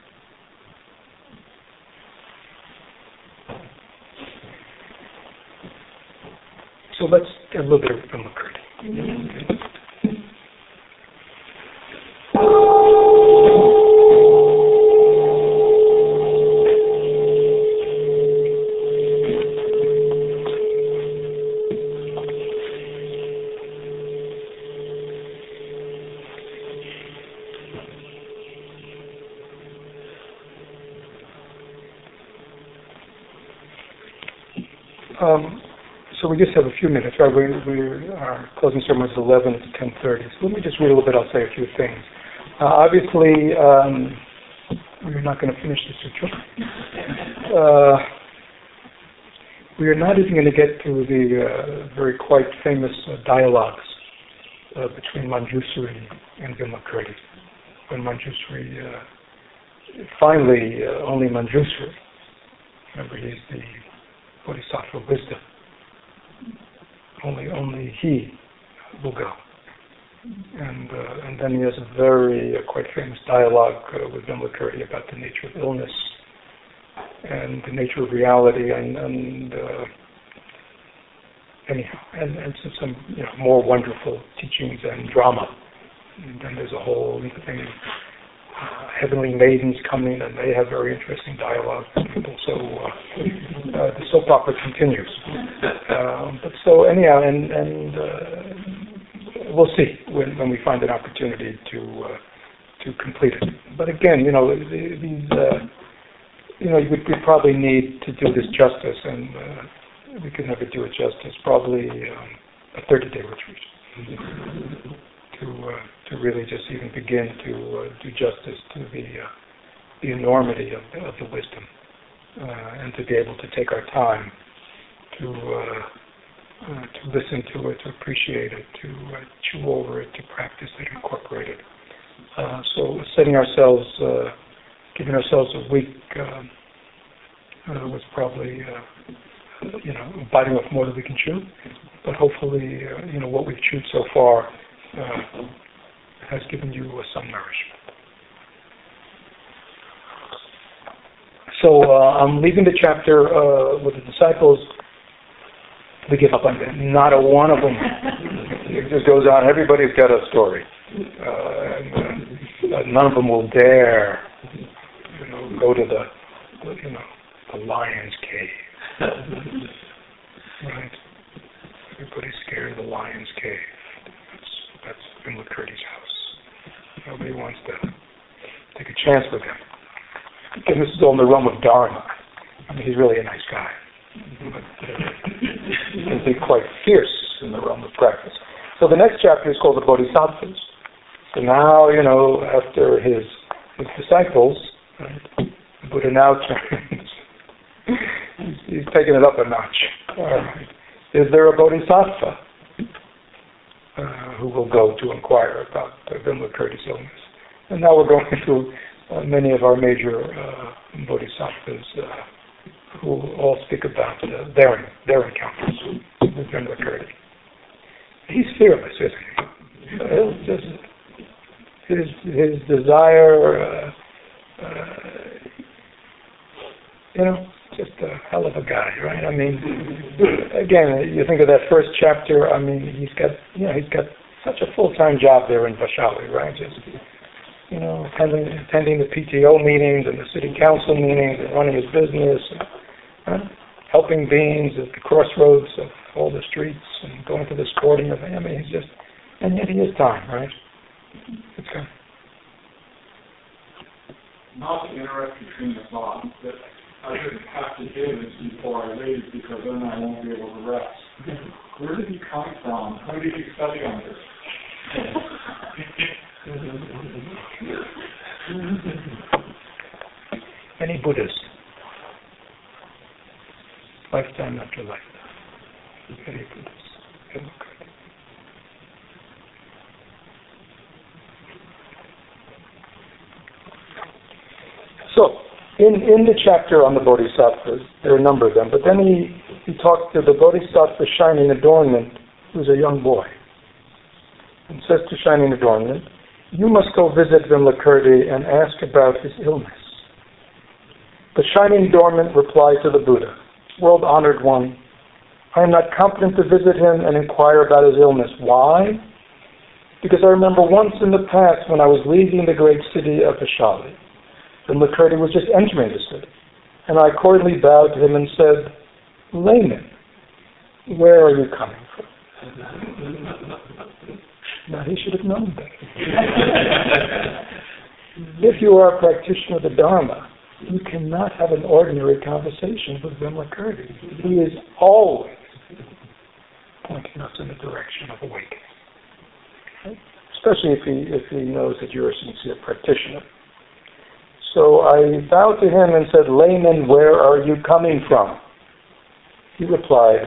A: So let's get a little bit of Vimalakirti. So we just have a few minutes, right? Our closing ceremony is 11 to 10:30. So let me just read a little bit. I'll say a few things. Obviously, we're not going to finish the sutra. We are not even going to get to the very quite famous dialogues between Manjusri and Vimalakirti. When Manjusri, finally, only Manjusri, remember he's the Bodhisattva of wisdom. Only he will go. And then he has a very quite famous dialogue with Vimalakirti about the nature of illness and the nature of reality, and some more wonderful teachings and drama. And then there's a whole thing. Heavenly maidens coming, and they have very interesting dialogue with people. So the soap opera continues. But so anyhow, and we'll see when we find an opportunity to complete it. But again, we probably need to do this justice, and we could never do it justice. Probably a 30-day retreat. To really just even begin to do justice to the enormity of the wisdom and to be able to take our time to listen to it, to appreciate it, to chew over it, to practice it, incorporate it. So setting ourselves, giving ourselves a week was probably, biting off more than we can chew. But hopefully, what we've chewed so far has given you some nourishment. So I'm leaving the chapter with the disciples. We give up on them. Not a one of them. It just goes on. Everybody's got a story. None of them will dare, go to the lion's cave. Right? Everybody's scared of the lion's cave. That's Vimla Kurti's house. Nobody wants to take a chance with him. Again, this is all in the realm of Dharma. I mean, he's really a nice guy. But he can be quite fierce in the realm of practice. So the next chapter is called the Bodhisattvas. So now, after his disciples, right, the Buddha now turns. He's taken it up a notch. All right. Is there a Bodhisattva who will go to inquire about Vimla Kurti's illness? And now we're going through many of our major Bodhisattvas who all speak about their encounters with Vimla Kurti. He's fearless, isn't he? His desire, just a hell of a guy, right? I mean, again, you think of that first chapter. I mean, he's got such a full-time job there in Vaishali, right? Just attending the PTO meetings and the city council meetings and running his business, helping beings at the crossroads of all the streets and going to the sporting event. I mean, and yet he has time, right? It's good.
F: Not to interrupt between the thoughts, but I shouldn't have to do this before I leave because then I won't be able to rest. Where did he come from? How did he study under?
A: Any Buddhist, lifetime after lifetime, any Buddhist. So, in the chapter on the Bodhisattvas, there are a number of them, but then he talked to the Bodhisattva Shining Adornment, who's a young boy, and says to Shining Adornment, you must go visit Vimla Kurti and ask about his illness. The Shining Adornment replied to the Buddha, World-honored one, I am not competent to visit him and inquire about his illness. Why? Because I remember once in the past when I was leaving the great city of Vaishali, Vimla Kurti was just entering the city, and I accordingly bowed to him and said, Layman, where are you coming from? Now he should have known that. If you are a practitioner of the Dharma, you cannot have an ordinary conversation with Vimla Kurti. He is always pointing us in the direction of awakening. Right? Especially if he knows that you're a sincere practitioner. So I bowed to him and said, Layman, where are you coming from? He replied,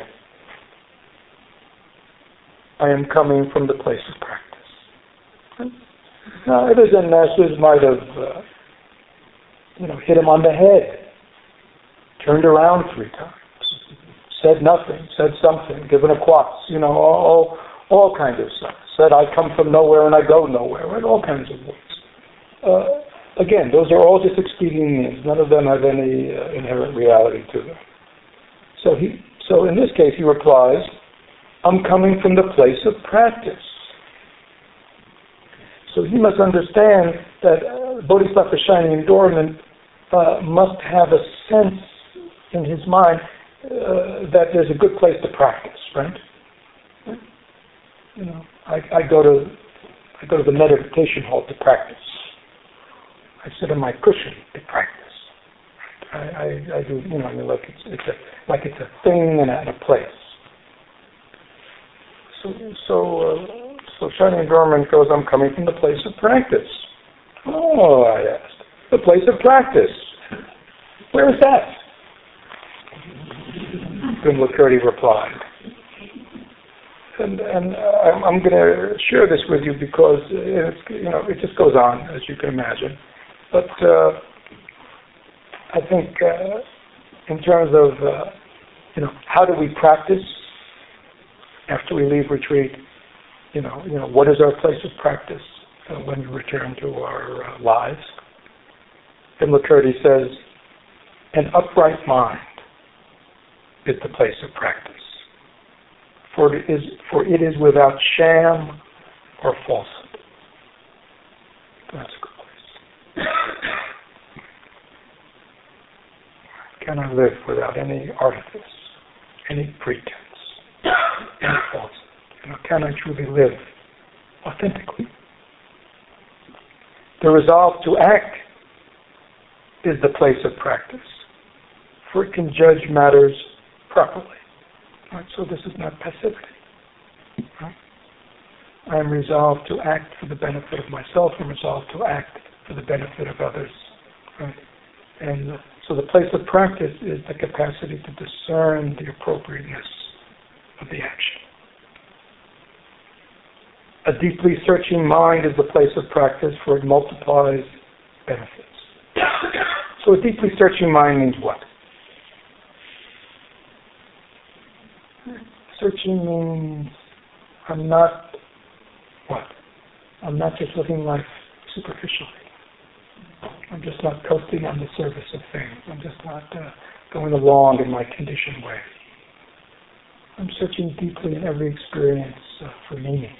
A: I am coming from the place of practice. Now, others and masters might have, hit him on the head, turned around 3 times, said nothing, said something, given a quats, all kinds of stuff. Said, I come from nowhere and I go nowhere, right? All kinds of words. Again, those are all just expedient means. None of them have any inherent reality to them. So in this case, he replies, I'm coming from the place of practice. So he must understand that Bodhisattva Shining Adornment must have a sense in his mind that there's a good place to practice, right? I go to the meditation hall to practice. I sit on my cushion to practice. I do, like it's a thing and a place. So Shining Adornment goes, I'm coming from the place of practice. Oh, I asked. The place of practice. Where is that? Vimalakirti replied. And I'm going to share this with you because it just goes on, as you can imagine. But I think in terms of how do we practice after we leave retreat? What is our place of practice when we return to our lives? Vimalakirti says, an upright mind is the place of practice. For it is without sham or falsehood. That's a good place. Can I live without any artifice, any pretense, any falsehood? Can I truly live authentically? The resolve to act is the place of practice, for it can judge matters properly. Right, so this is not passivity. Right? I am resolved to act for the benefit of myself. I'm resolved to act for the benefit of others. Right? And so the place of practice is the capacity to discern the appropriateness of the action. A deeply searching mind is the place of practice, for it multiplies benefits. So a deeply searching mind means what? Searching means I'm not just living life superficially. I'm just not coasting on the surface of things. I'm just not going along in my conditioned way. I'm searching deeply in every experience for meaning,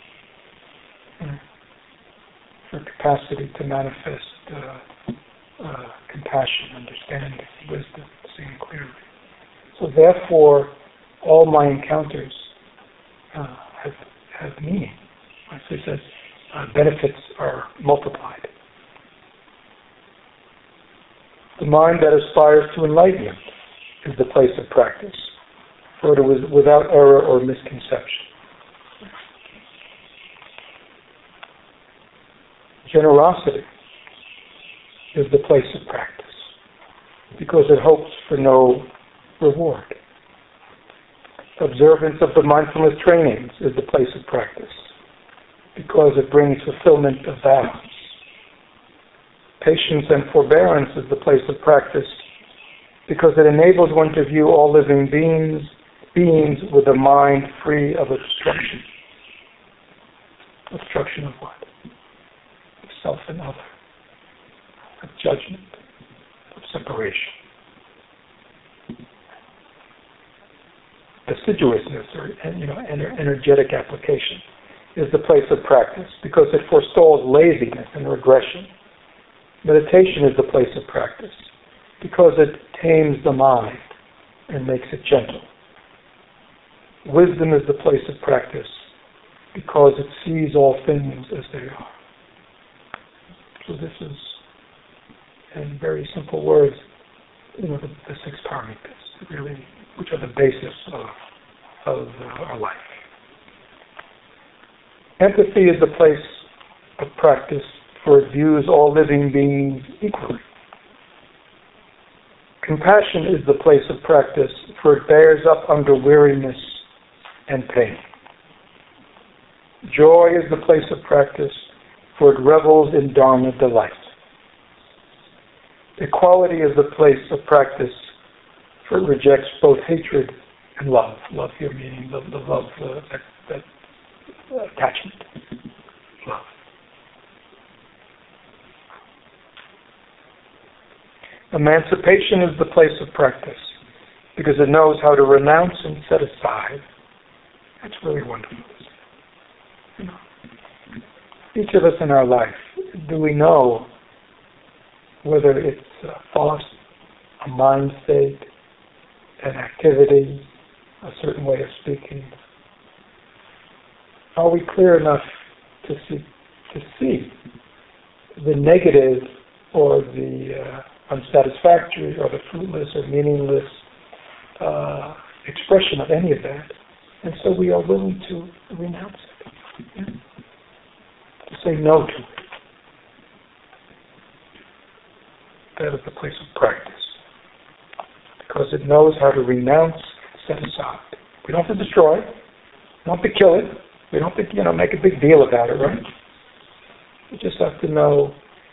A: for capacity to manifest compassion, understanding, wisdom, seeing clearly. So therefore, all my encounters have meaning. So he says, benefits are multiplied. The mind that aspires to enlightenment is the place of practice, for it is without error or misconception. Generosity is the place of practice, because it hopes for no reward. Observance of the mindfulness trainings is the place of practice, because it brings fulfillment of balance. Patience and forbearance is the place of practice, because it enables one to view all living beings with a mind free of obstruction. Obstruction of what? Of self and other, of judgment, of separation. Assiduousness, or energetic application, is the place of practice, because it forestalls laziness and regression. Meditation is the place of practice, because it tames the mind and makes it gentle. Wisdom is the place of practice, because it sees all things as they are. So this is, in very simple words, the six paramitas, really, which are the basis of our life. Empathy is the place of practice, for it views all living beings equally. Compassion is the place of practice, for it bears up under weariness and pain. Joy is the place of practice, for it revels in Dharma delight. Equality is the place of practice, for it rejects both hatred and love. Love here meaning the love, that attachment. Love. Emancipation is the place of practice, because it knows how to renounce and set aside. That's really wonderful. Each of us in our life, do we know whether it's a thought, a mind state, an activity, a certain way of speaking? Are we clear enough to see the negative or the unsatisfactory or the fruitless or meaningless expression of any of that, and so we are willing to renounce it, to say no to it? That is the place of practice, because it knows how to renounce, set aside. We don't have to destroy it. We don't have to kill it. We don't have to, make a big deal about it, right? We just have to know,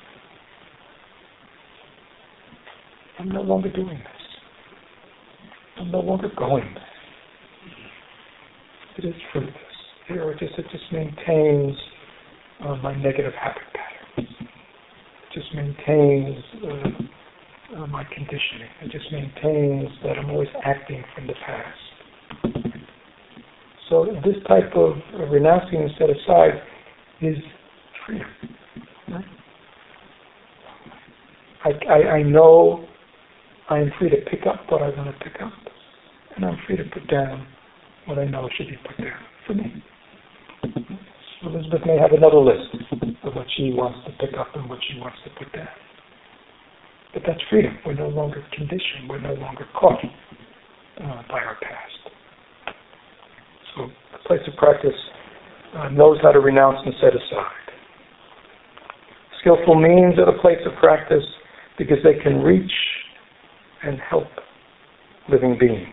A: I'm no longer doing this. I'm no longer going there. It is fruitless. It just maintains my negative habit pattern. It just maintains my conditioning. It just maintains that I'm always acting from the past. So this type of renouncing and set aside is freedom. Right? I know I am free to pick up what I want to pick up, and I'm free to put down what I know should be put down for me. Elizabeth may have another list of what she wants to pick up and what she wants to put down. But that's freedom. We're no longer conditioned. We're no longer caught by our past. So the place of practice knows how to renounce and set aside. Skillful means are the place of practice because they can reach and help living beings.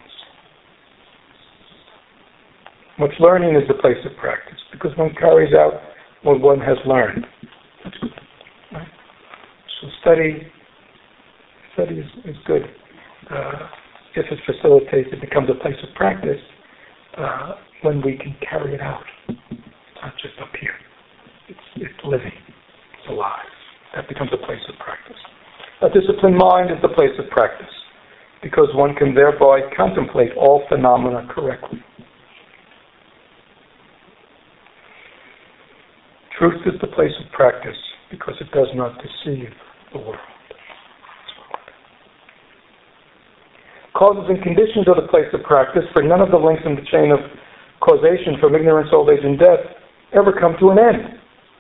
A: Much learning is the place of practice because one carries out what one has learned. That's good. Right? So study is good. If it facilitates, it becomes a place of practice when we can carry it out. It's not just up here. It's living. It's alive. That becomes a place of practice. A disciplined mind is the place of practice because one can thereby contemplate all phenomena correctly. Truth is the place of practice because it does not deceive the world. Causes and conditions are the place of practice, for none of the links in the chain of causation from ignorance, old age, and death ever come to an end.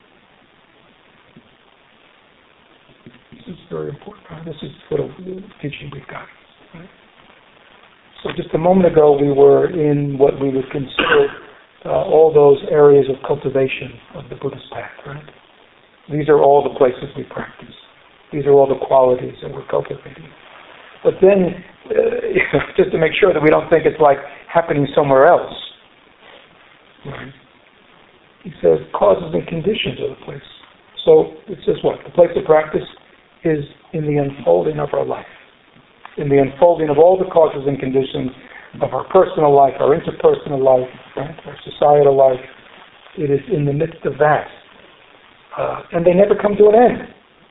A: This is very important. Right? This is sort of the teaching we've got. Right? So just a moment ago, we were in what we would consider all those areas of cultivation of the Buddhist path, right? These are all the places we practice. These are all the qualities that we're cultivating. But then, just to make sure that we don't think it's like happening somewhere else, right? He says causes and conditions are the place. So it says what? The place of practice is in the unfolding of our life, in the unfolding of all the causes and conditions of our personal life, our interpersonal life, right? Our societal life. It is in the midst of that. And they never come to an end.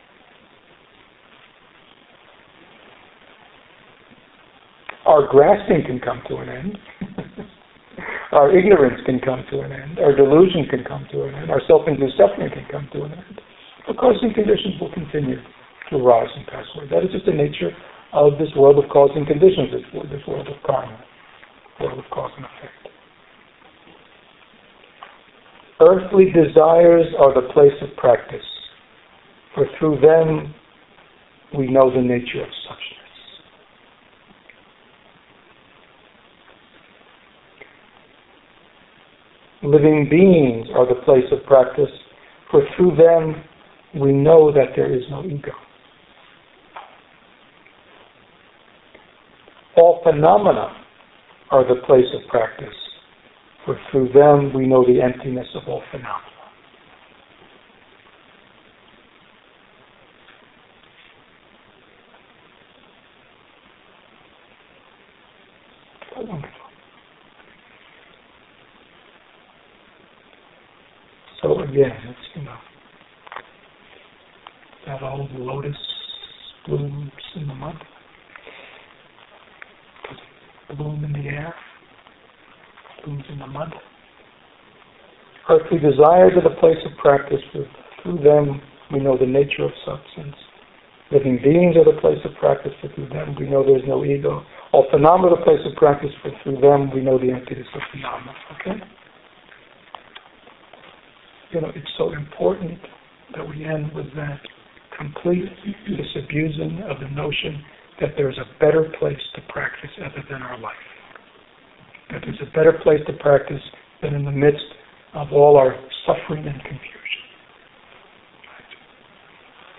A: Our grasping can come to an end. Our ignorance can come to an end. Our delusion can come to an end. Our self-induced suffering can come to an end. Of course, these conditions will continue to arise and pass away. That is just the nature of this world of cause and conditions, this world of karma, world of cause and effect. Earthly desires are the place of practice, for through them we know the nature of suchness. Living beings are the place of practice, for through them we know that there is no ego. All phenomena are the place of practice, for through them we know the emptiness of all phenomena. So wonderful. So again, it's, that old lotus blooms in the mud, bloom in the air, blooms in the mud. Earthly desires are the place of practice, for through them we know the nature of substance. Living beings are the place of practice, for through them we know there is no ego. All phenomena are the place of practice, for through them we know the emptiness of phenomena. Okay? It's so important that we end with that complete disabusing of the notion that there's a better place to practice other than our life. That there's a better place to practice than in the midst of all our suffering and confusion.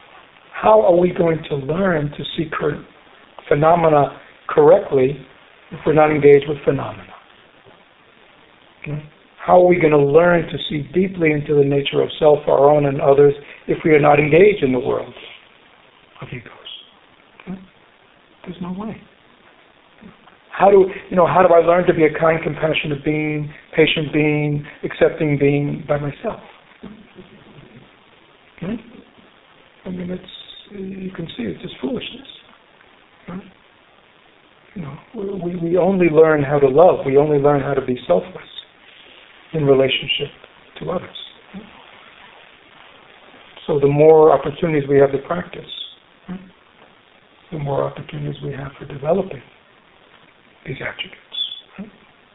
A: How are we going to learn to see phenomena correctly if we're not engaged with phenomena? How are we going to learn to see deeply into the nature of self, our own, and others if we are not engaged in the world of egos? There's no way. How do I learn to be a kind, compassionate being, patient being, accepting being by myself? I mean, you can see it's just foolishness. We only learn how to love. We only learn how to be selfless in relationship to others. So the more opportunities we have to practice, the more opportunities we have for developing these attributes.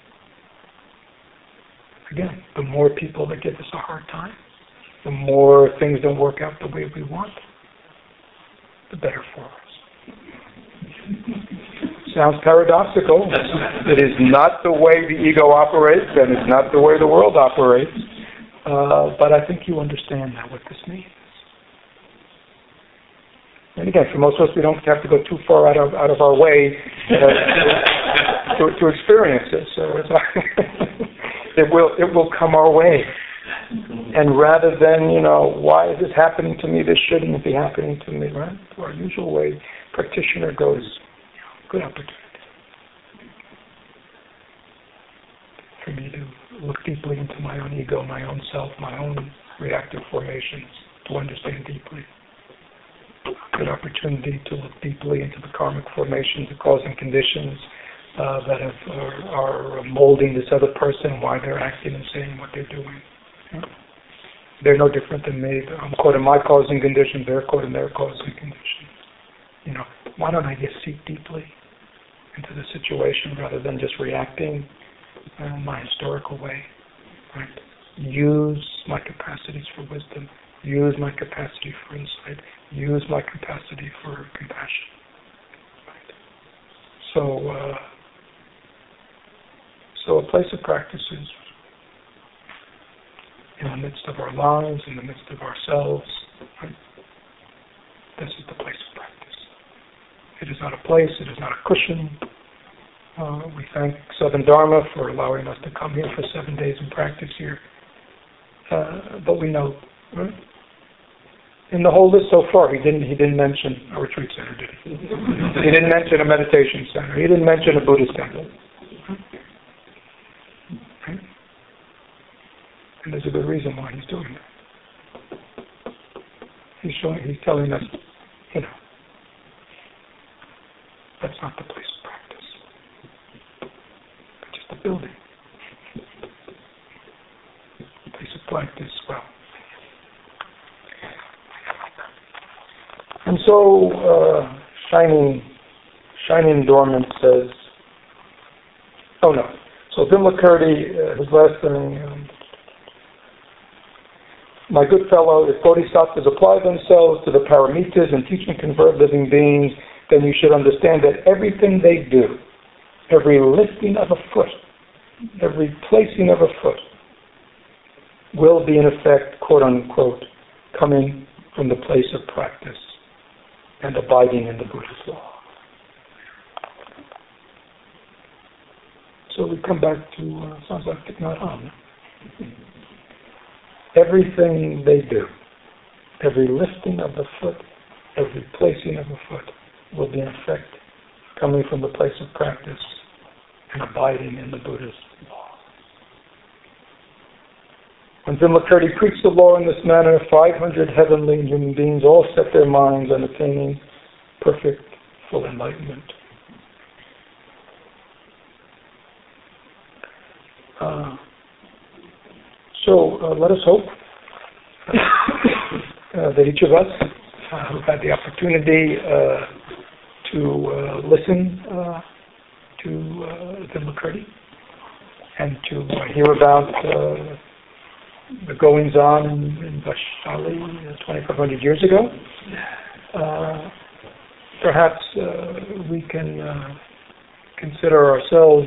A: Again, the more people that give us a hard time, the more things don't work out the way we want, the better for us. Sounds paradoxical. It is not the way the ego operates, and it's not the way the world operates. But I think you understand now what this means. And again, for most of us, we don't have to go too far out of our way to experience this. So it will come our way. And rather than, why is this happening to me? This shouldn't be happening to me, right? To our usual way, practitioner goes, good opportunity for me to look deeply into my own ego, my own self, my own reactive formations, to understand deeply. Good opportunity to look deeply into the karmic formations, the cause and conditions that are molding this other person, why they're acting and saying what they're doing. They're no different than me. I'm caught in my cause and conditions, they're caught in their cause and conditions. Why don't I just see deeply into the situation rather than just reacting in my historical way, right? Use my capacities for wisdom, use my capacity for insight, use my capacity for compassion. Right? So a place of practice is in the midst of our lives, in the midst of ourselves. Right? This is the place of practice. It is not a place, it is not a cushion. We thank Southern Dharma for allowing us to come here for 7 days and practice here. But we know, right? In the whole list so far, he didn't mention a retreat center, did he? He didn't mention a meditation center. He didn't mention a Buddhist temple. Right? And there's a good reason why he's doing that. He's telling us, that's not the place of practice. But just a building. A place of practice, well. And so, Shining Dormant says, oh no. So Vimalakirti, his last thing, my good fellow, if bodhisattvas apply themselves to the paramitas and teach and convert living beings, then you should understand that everything they do, every lifting of a foot, every placing of a foot, will be in effect, quote unquote, coming from the place of practice and abiding in the Buddha's law. So we come back to, sounds like Thich Nhat Hanh. Everything they do, every lifting of the foot, every placing of a foot, will be in effect coming from the place of practice and abiding in the Buddha's law. When Vimalakirti preached the law in this manner, 500 heavenly and human beings all set their minds on attaining perfect, full enlightenment. So let us hope that each of us who've had the opportunity to listen to Vimalakirti and to hear about the goings-on in Vaishali 2,500 years ago, perhaps we can consider ourselves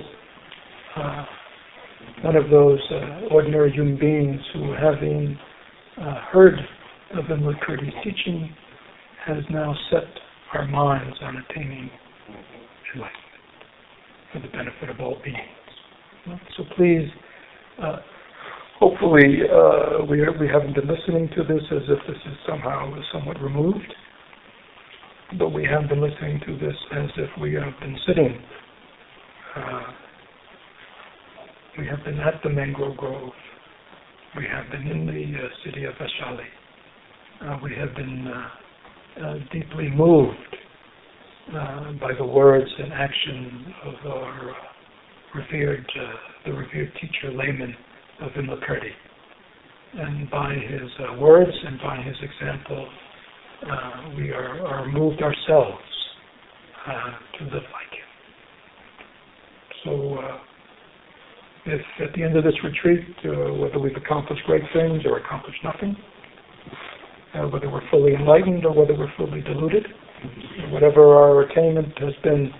A: one of those ordinary human beings who, having heard of Vimalakirti's teaching, has now set our minds on attaining enlightenment. for the benefit of all beings. So please, hopefully we haven't been listening to this as if this is somehow somewhat removed, but we have been listening to this as if we have been sitting. We have been at the mangrove grove. We have been in the city of Vaishali. We have been deeply moved by the words and action of our the revered teacher, layman of Vimalakirti. And by his words and by his example, we are moved ourselves to live like him. So if at the end of this retreat, whether we've accomplished great things or accomplished nothing, whether we're fully enlightened or whether we're fully deluded, whatever our attainment has been,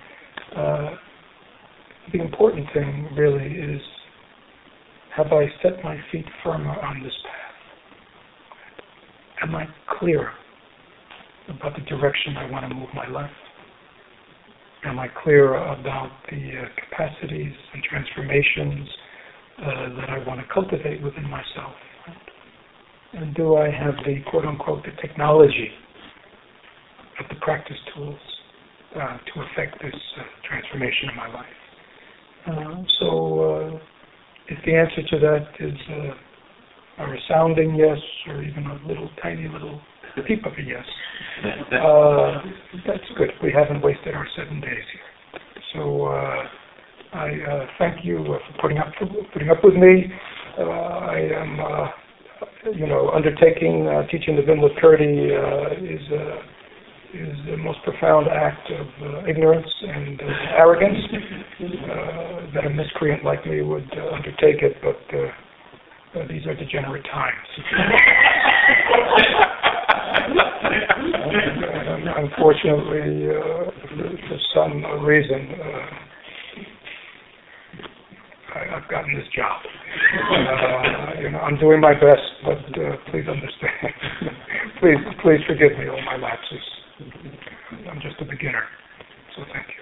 A: the important thing really is, have I set my feet firmer on this path? Am I clear about the direction I want to move my life? Am I clear about the capacities and transformations that I want to cultivate within myself? And do I have the, quote-unquote, the technology of the practice tools to affect this transformation in my life? So if the answer to that is a resounding yes, or even a little tiny little peep of a yes, that's good. We haven't wasted our 7 days here. So I thank you for putting up with me. I am, undertaking teaching the Vimalakirti is the most profound act of ignorance and arrogance that a miscreant like me would undertake it, but these are degenerate times. And unfortunately, for some reason, I've gotten this job. I'm doing my best, but please understand. please forgive me all my lapses. I'm just a beginner, so thank you.